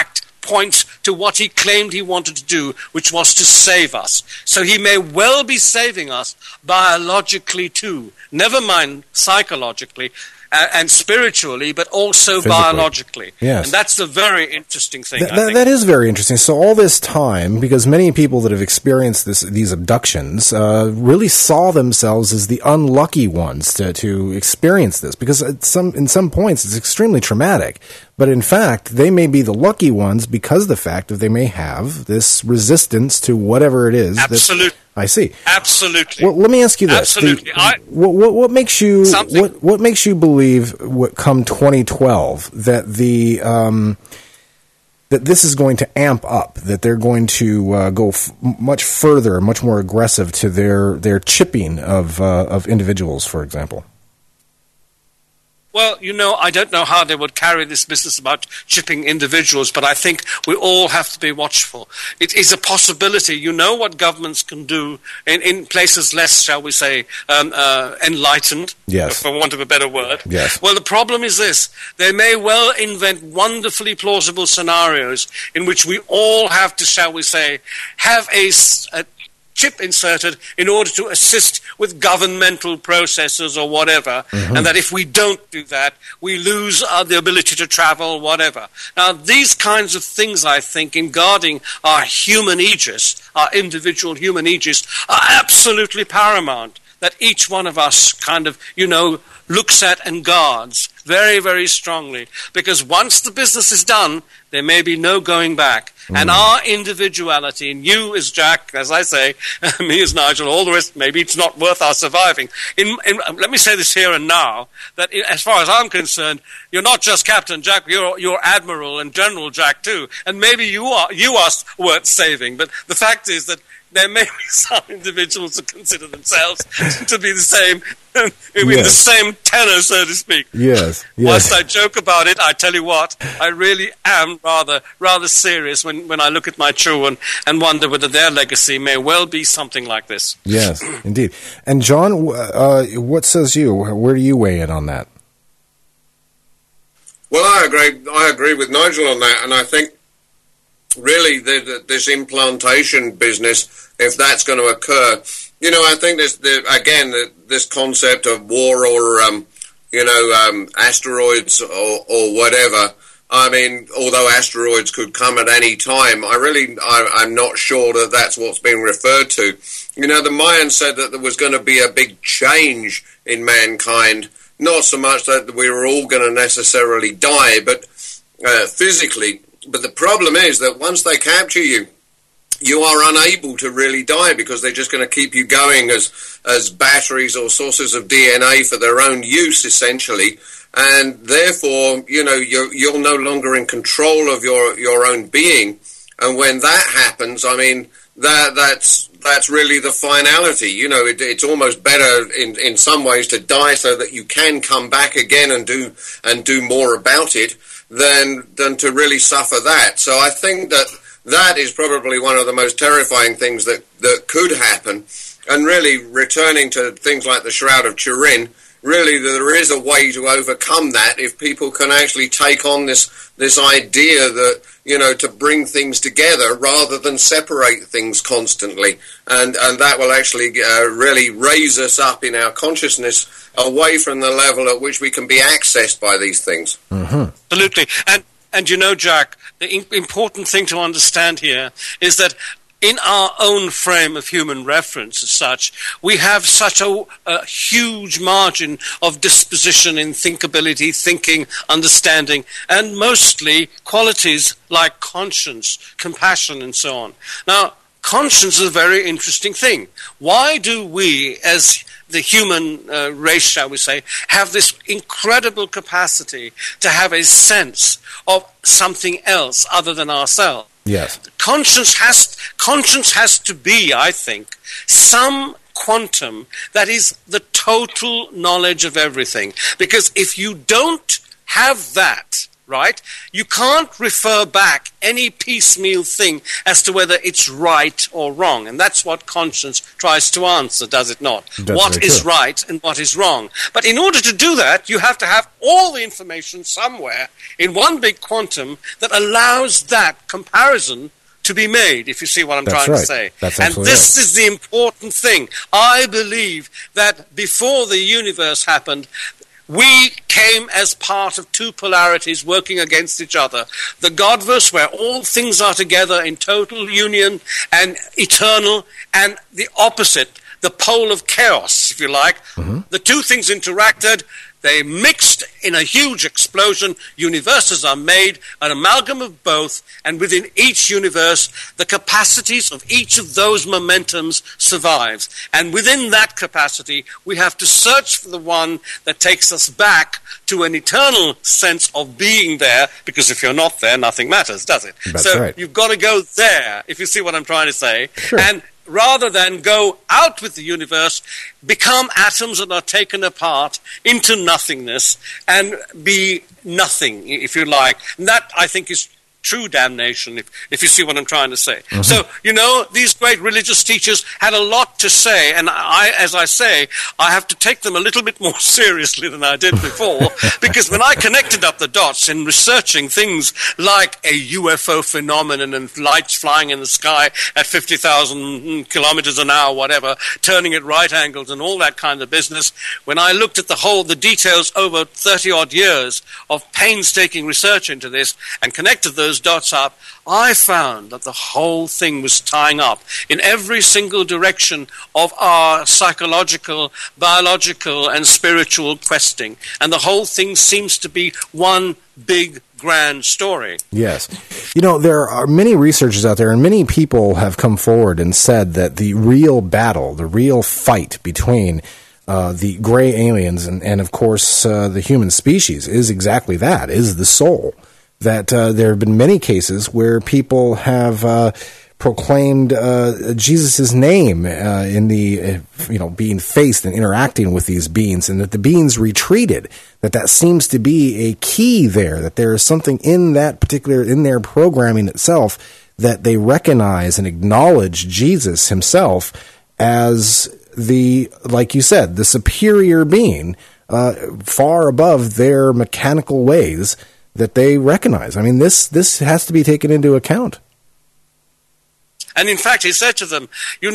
points to what he claimed he wanted to do, which was to save us. So he may well be saving us biologically too, never mind psychologically and spiritually, but also physically, biologically. Yes. And that's the very interesting thing, I think. That is very interesting. So all this time, because many people that have experienced these abductions really saw themselves as the unlucky ones to experience this, because in some points it's extremely traumatic. But in fact, they may be the lucky ones because of the fact that they may have this resistance to whatever it is. Absolutely. I see. Absolutely. Well, let me ask you this. Absolutely. What makes you what makes you believe come 2012 that that this is going to amp up, that they're going to go much further, much more aggressive to their chipping of individuals, for example? Well, I don't know how they would carry this business about chipping individuals, but I think we all have to be watchful. It is a possibility. You know what governments can do in places less, shall we say, enlightened, yes, for want of a better word. Yes. Well, the problem is this. They may well invent wonderfully plausible scenarios in which we all have to, shall we say, have a chip inserted in order to assist with governmental processes or whatever, and that if we don't do that, we lose the ability to travel, whatever. Now, these kinds of things, I think, in guarding our human aegis, our individual human aegis, are absolutely paramount, that each one of us kind of, looks at and guards very, very strongly. Because once the business is done, there may be no going back. And our individuality, and you as Jack, as I say, me as Nigel, all the rest, maybe it's not worth our surviving. Let me say this here and now, that as far as I'm concerned, you're not just Captain Jack, you're Admiral and General Jack too. And maybe you are worth saving. But the fact is that there may be some individuals who consider themselves to be the same, in the same tenor, so to speak. Yes. Whilst I joke about it, I tell you what, I really am rather serious when I look at my children and wonder whether their legacy may well be something like this. Yes, indeed. And John, what says you? Where do you weigh in on that? Well, I agree with Nigel on that, and I think really this implantation business, if that's going to occur, I think this concept of war or asteroids or whatever. I mean, although asteroids could come at any time, I'm not sure that that's what's being referred to. The Mayans said that there was going to be a big change in mankind, not so much that we were all going to necessarily die, but physically. But the problem is that once they capture you, you are unable to really die, because they're just going to keep you going as batteries or sources of DNA for their own use, essentially. And therefore, you're no longer in control of your own being. And when that happens, I mean, that's really the finality. It's almost better in some ways to die so that you can come back again and do more about it than to really suffer that. So I think that is probably one of the most terrifying things that could happen. And really, returning to things like the Shroud of Turin, really there is a way to overcome that if people can actually take on this idea that, to bring things together rather than separate things constantly. And that will actually really raise us up in our consciousness away from the level at which we can be accessed by these things. Mm-hmm. Absolutely. And Jack, the important thing to understand here is that in our own frame of human reference as such, we have such a huge margin of disposition in thinkability, thinking, understanding, and mostly qualities like conscience, compassion, and so on. Now, conscience is a very interesting thing. Why do we, as the human race, shall we say, have this incredible capacity to have a sense of something else other than ourselves? Yes. Conscience has to be, I think, some quantum that is the total knowledge of everything. Because if you don't have that, right? You can't refer back any piecemeal thing as to whether it's right or wrong. And that's what conscience tries to answer, does it not? What is right and what is wrong. But in order to do that, you have to have all the information somewhere in one big quantum that allows that comparison to be made, if you see what I'm trying to say. And this is the important thing. I believe that before the universe happened, we came as part of two polarities working against each other. The Godverse, where all things are together in total union and eternal, and the opposite, the pole of chaos, if you like. The two things interacted. They mixed in a huge explosion. Universes are made, an amalgam of both, and within each universe, the capacities of each of those momentums survives. And within that capacity, we have to search for the one that takes us back to an eternal sense of being there, because if you're not there, nothing matters, does it? You've got to go there, if you see what I'm trying to say. And rather than go out with the universe, become atoms that are taken apart into nothingness and be nothing, if you like. And that, I think, is true damnation, if you see what I'm trying to say. So, these great religious teachers had a lot to say, and as I say, I have to take them a little bit more seriously than I did before, because when I connected up the dots in researching things like a UFO phenomenon and lights flying in the sky at 50,000 kilometers an hour, whatever, turning at right angles and all that kind of business, when I looked at the details over 30-odd years of painstaking research into this and connected those dots up, I found that the whole thing was tying up in every single direction of our psychological, biological, and spiritual questing. And the whole thing seems to be one big, grand story. Yes. There are many researchers out there, and many people have come forward and said that the real battle, the real fight between the gray aliens and of course, the human species is exactly that, is the soul. That there have been many cases where people have proclaimed Jesus' name in the being faced and interacting with these beings, and that the beings retreated. That seems to be a key there. That there is something in that particular in their programming itself that they recognize and acknowledge Jesus himself as like you said, the superior being, far above their mechanical ways. That they recognize. I mean, this has to be taken into account. And in fact, he said to them,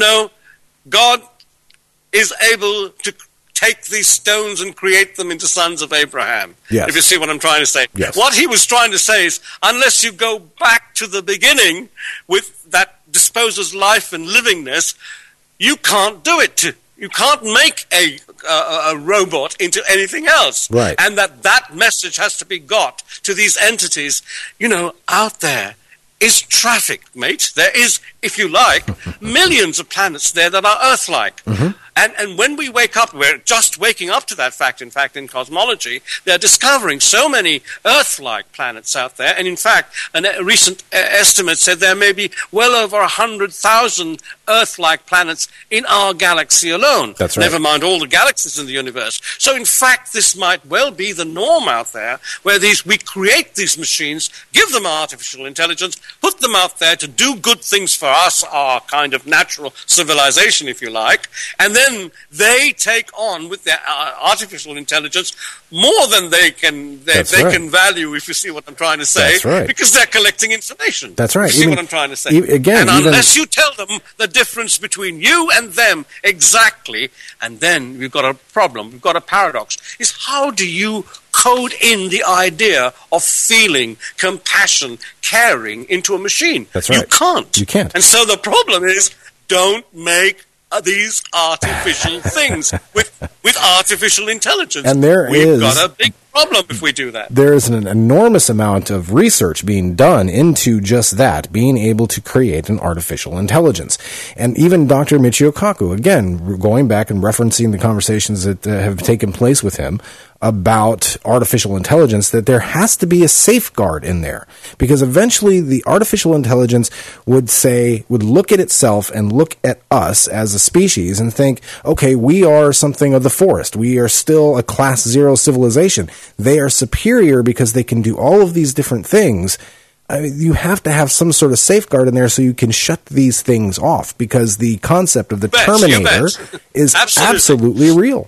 God is able to take these stones and create them into sons of Abraham. Yes. If you see what I'm trying to say. Yes. What he was trying to say is, unless you go back to the beginning with that disposes life and livingness, you can't do it. You can't make a robot into anything else. Right. And that message has to be got to these entities. Out there is traffic, mate. There is, if you like, millions of planets there that are Earth-like. And when we wake up, we're just waking up to that fact. In fact, in cosmology, they're discovering so many Earth-like planets out there. And in fact, a recent estimate said there may be well over 100,000 Earth-like planets in our galaxy alone. That's right. Never mind all the galaxies in the universe. So in fact, this might well be the norm out there, where we create these machines, give them artificial intelligence, put them out there to do good things for us, our kind of natural civilization, if you like, and then they take on with their artificial intelligence more than they can value, if you see what I'm trying to say. That's right. Because they're collecting information. That's right. You see what I'm trying to say? Unless you tell them the difference between you and them exactly, and then we've got a problem, we've got a paradox, is how do you code in the idea of feeling, compassion, caring into a machine? That's right. You can't. You can't. And so the problem is, don't make these artificial things with artificial intelligence. And we've got a big problem if we do that. There is an enormous amount of research being done into just that, being able to create an artificial intelligence. And even Dr. Michio Kaku, again, going back and referencing the conversations that have taken place with him, about artificial intelligence, that there has to be a safeguard in there, because eventually the artificial intelligence would look at itself and look at us as a species and think, okay, we are something of the forest. We are still a class 0 civilization. They are superior because they can do all of these different things. I mean, you have to have some sort of safeguard in there so you can shut these things off, because the concept of the Terminator is absolutely real.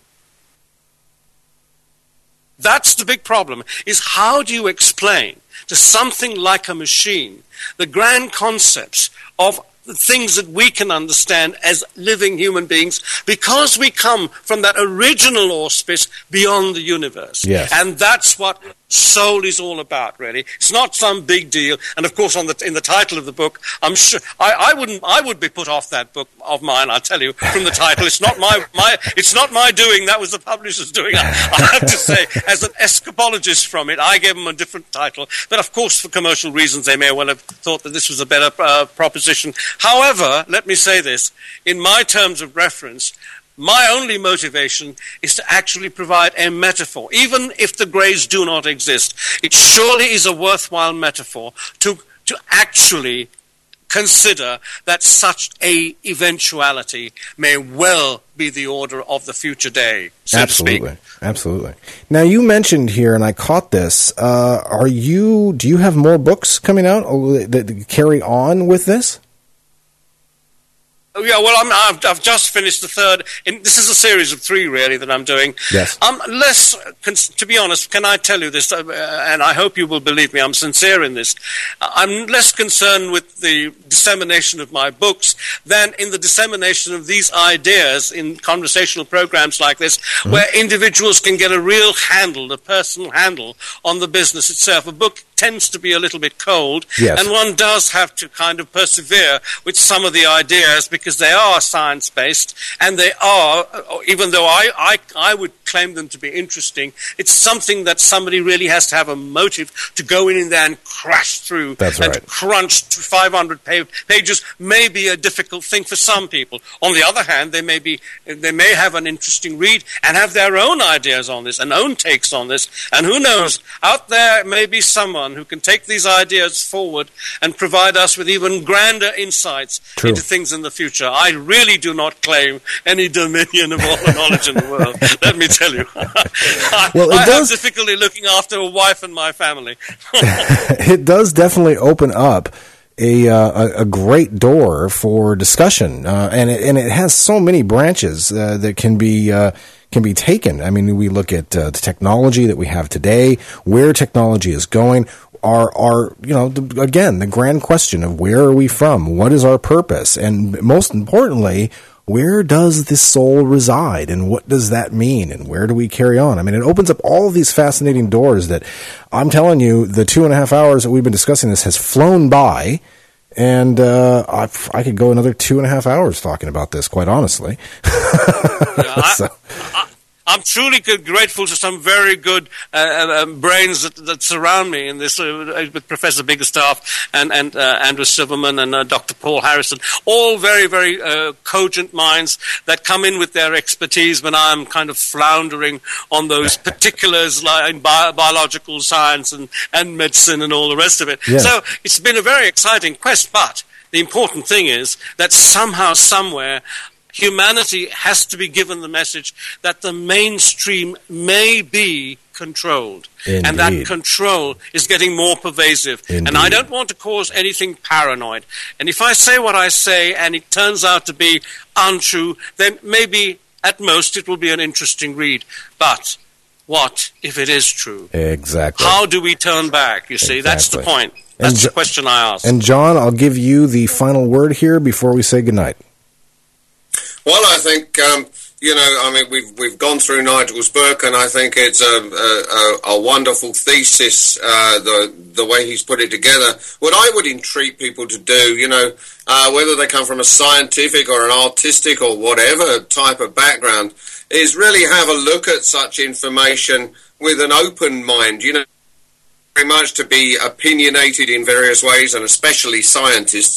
That's the big problem, is how do you explain to something like a machine the grand concepts of the things that we can understand as living human beings, because we come from that original auspice beyond the universe. Yes. And that's what soul is all about, really. It's not some big deal. And of course, in the title of the book, I'm sure I would be put off that book of mine. I'll tell you from the title. It's not it's not my doing. That was the publisher's doing. I have to say, as an escapologist from it, I gave them a different title. But of course, for commercial reasons, they may well have thought that this was a better proposition. However, let me say this: in my terms of reference, my only motivation is to actually provide a metaphor. Even if the greys do not exist, it surely is a worthwhile metaphor to actually consider that such a eventuality may well be the order of the future day, so to speak. Absolutely. Now, you mentioned here, and I caught this, do you have more books coming out that carry on with this? Yeah, well, I've just finished the third. This is a series of 3, really, that I'm doing. Yes. To be honest, can I tell you this, and I hope you will believe me, I'm sincere in this, I'm less concerned with the dissemination of my books than in the dissemination of these ideas in conversational programs like this, where individuals can get a real handle, a personal handle on the business itself. A book tends to be a little bit cold, yes, and one does have to kind of persevere with some of the ideas, because they are science-based, and they are, even though I would claim them to be interesting, it's something that somebody really has to have a motive to go in there and crash through. That's and right. Crunch 500 pages may be a difficult thing for some people. On the other hand, they may have an interesting read and have their own ideas on this and own takes on this, and who knows, out there may be someone who can take these ideas forward and provide us with even grander insights into things in the future. I really do not claim any dominion of all the knowledge in the world, let me tell you. I have difficulty looking after a wife and my family. It does definitely open up a great door for discussion, and it has so many branches that can be taken. I mean, we look at the technology that we have today, where technology is going, again, the grand question of where are we from? What is our purpose? And most importantly, where does the soul reside, and what does that mean, and where do we carry on? I mean, it opens up all of these fascinating doors that, I'm telling you, the 2.5 hours that we've been discussing this has flown by, and I could go another 2.5 hours talking about this, quite honestly. I'm truly grateful to some very good brains that surround me in this, with Professor Biggerstaff and Andrew Silverman and Dr. Paul Harrison, all very, very cogent minds that come in with their expertise when I'm kind of floundering on those particulars like biological science and medicine and all the rest of it. Yeah. So it's been a very exciting quest, but the important thing is that somehow, somewhere, humanity has to be given the message that the mainstream may be controlled. Indeed. And that control is getting more pervasive. Indeed. And I don't want to cause anything paranoid. And if I say what I say and it turns out to be untrue, then maybe at most it will be an interesting read. But what if it is true? Exactly. How do we turn back? You see, that's the point. That's the question I ask. And John, I'll give you the final word here before we say goodnight. Well, I think, we've gone through Nigel's book, and I think it's a wonderful thesis, the way he's put it together. What I would entreat people to do, whether they come from a scientific or an artistic or whatever type of background, is really have a look at such information with an open mind, very much to be opinionated in various ways, and especially scientists.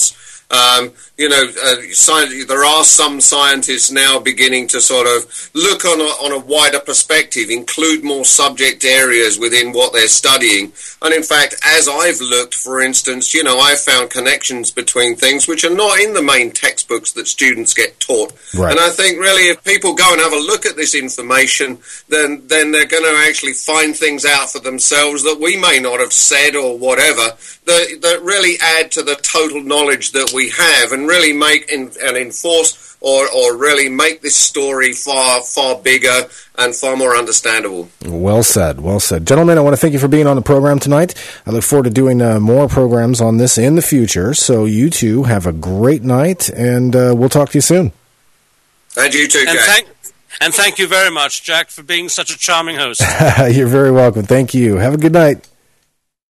There are some scientists now beginning to sort of look on a wider perspective, include more subject areas within what they're studying. And in fact, as I've looked, for instance, I've found connections between things which are not in the main textbooks that students get taught. Right. And I think really if people go and have a look at this information, then they're going to actually find things out for themselves that we may not have said or whatever, that really add to the total knowledge that we have and really make and enforce or really make this story far, far bigger and far more understandable. Well said, well said. Gentlemen, I want to thank you for being on the program tonight. I look forward to doing more programs on this in the future. So you two have a great night, and we'll talk to you soon. And you too, Jack. And thank you very much, Jack, for being such a charming host. You're very welcome. Thank you. Have a good night.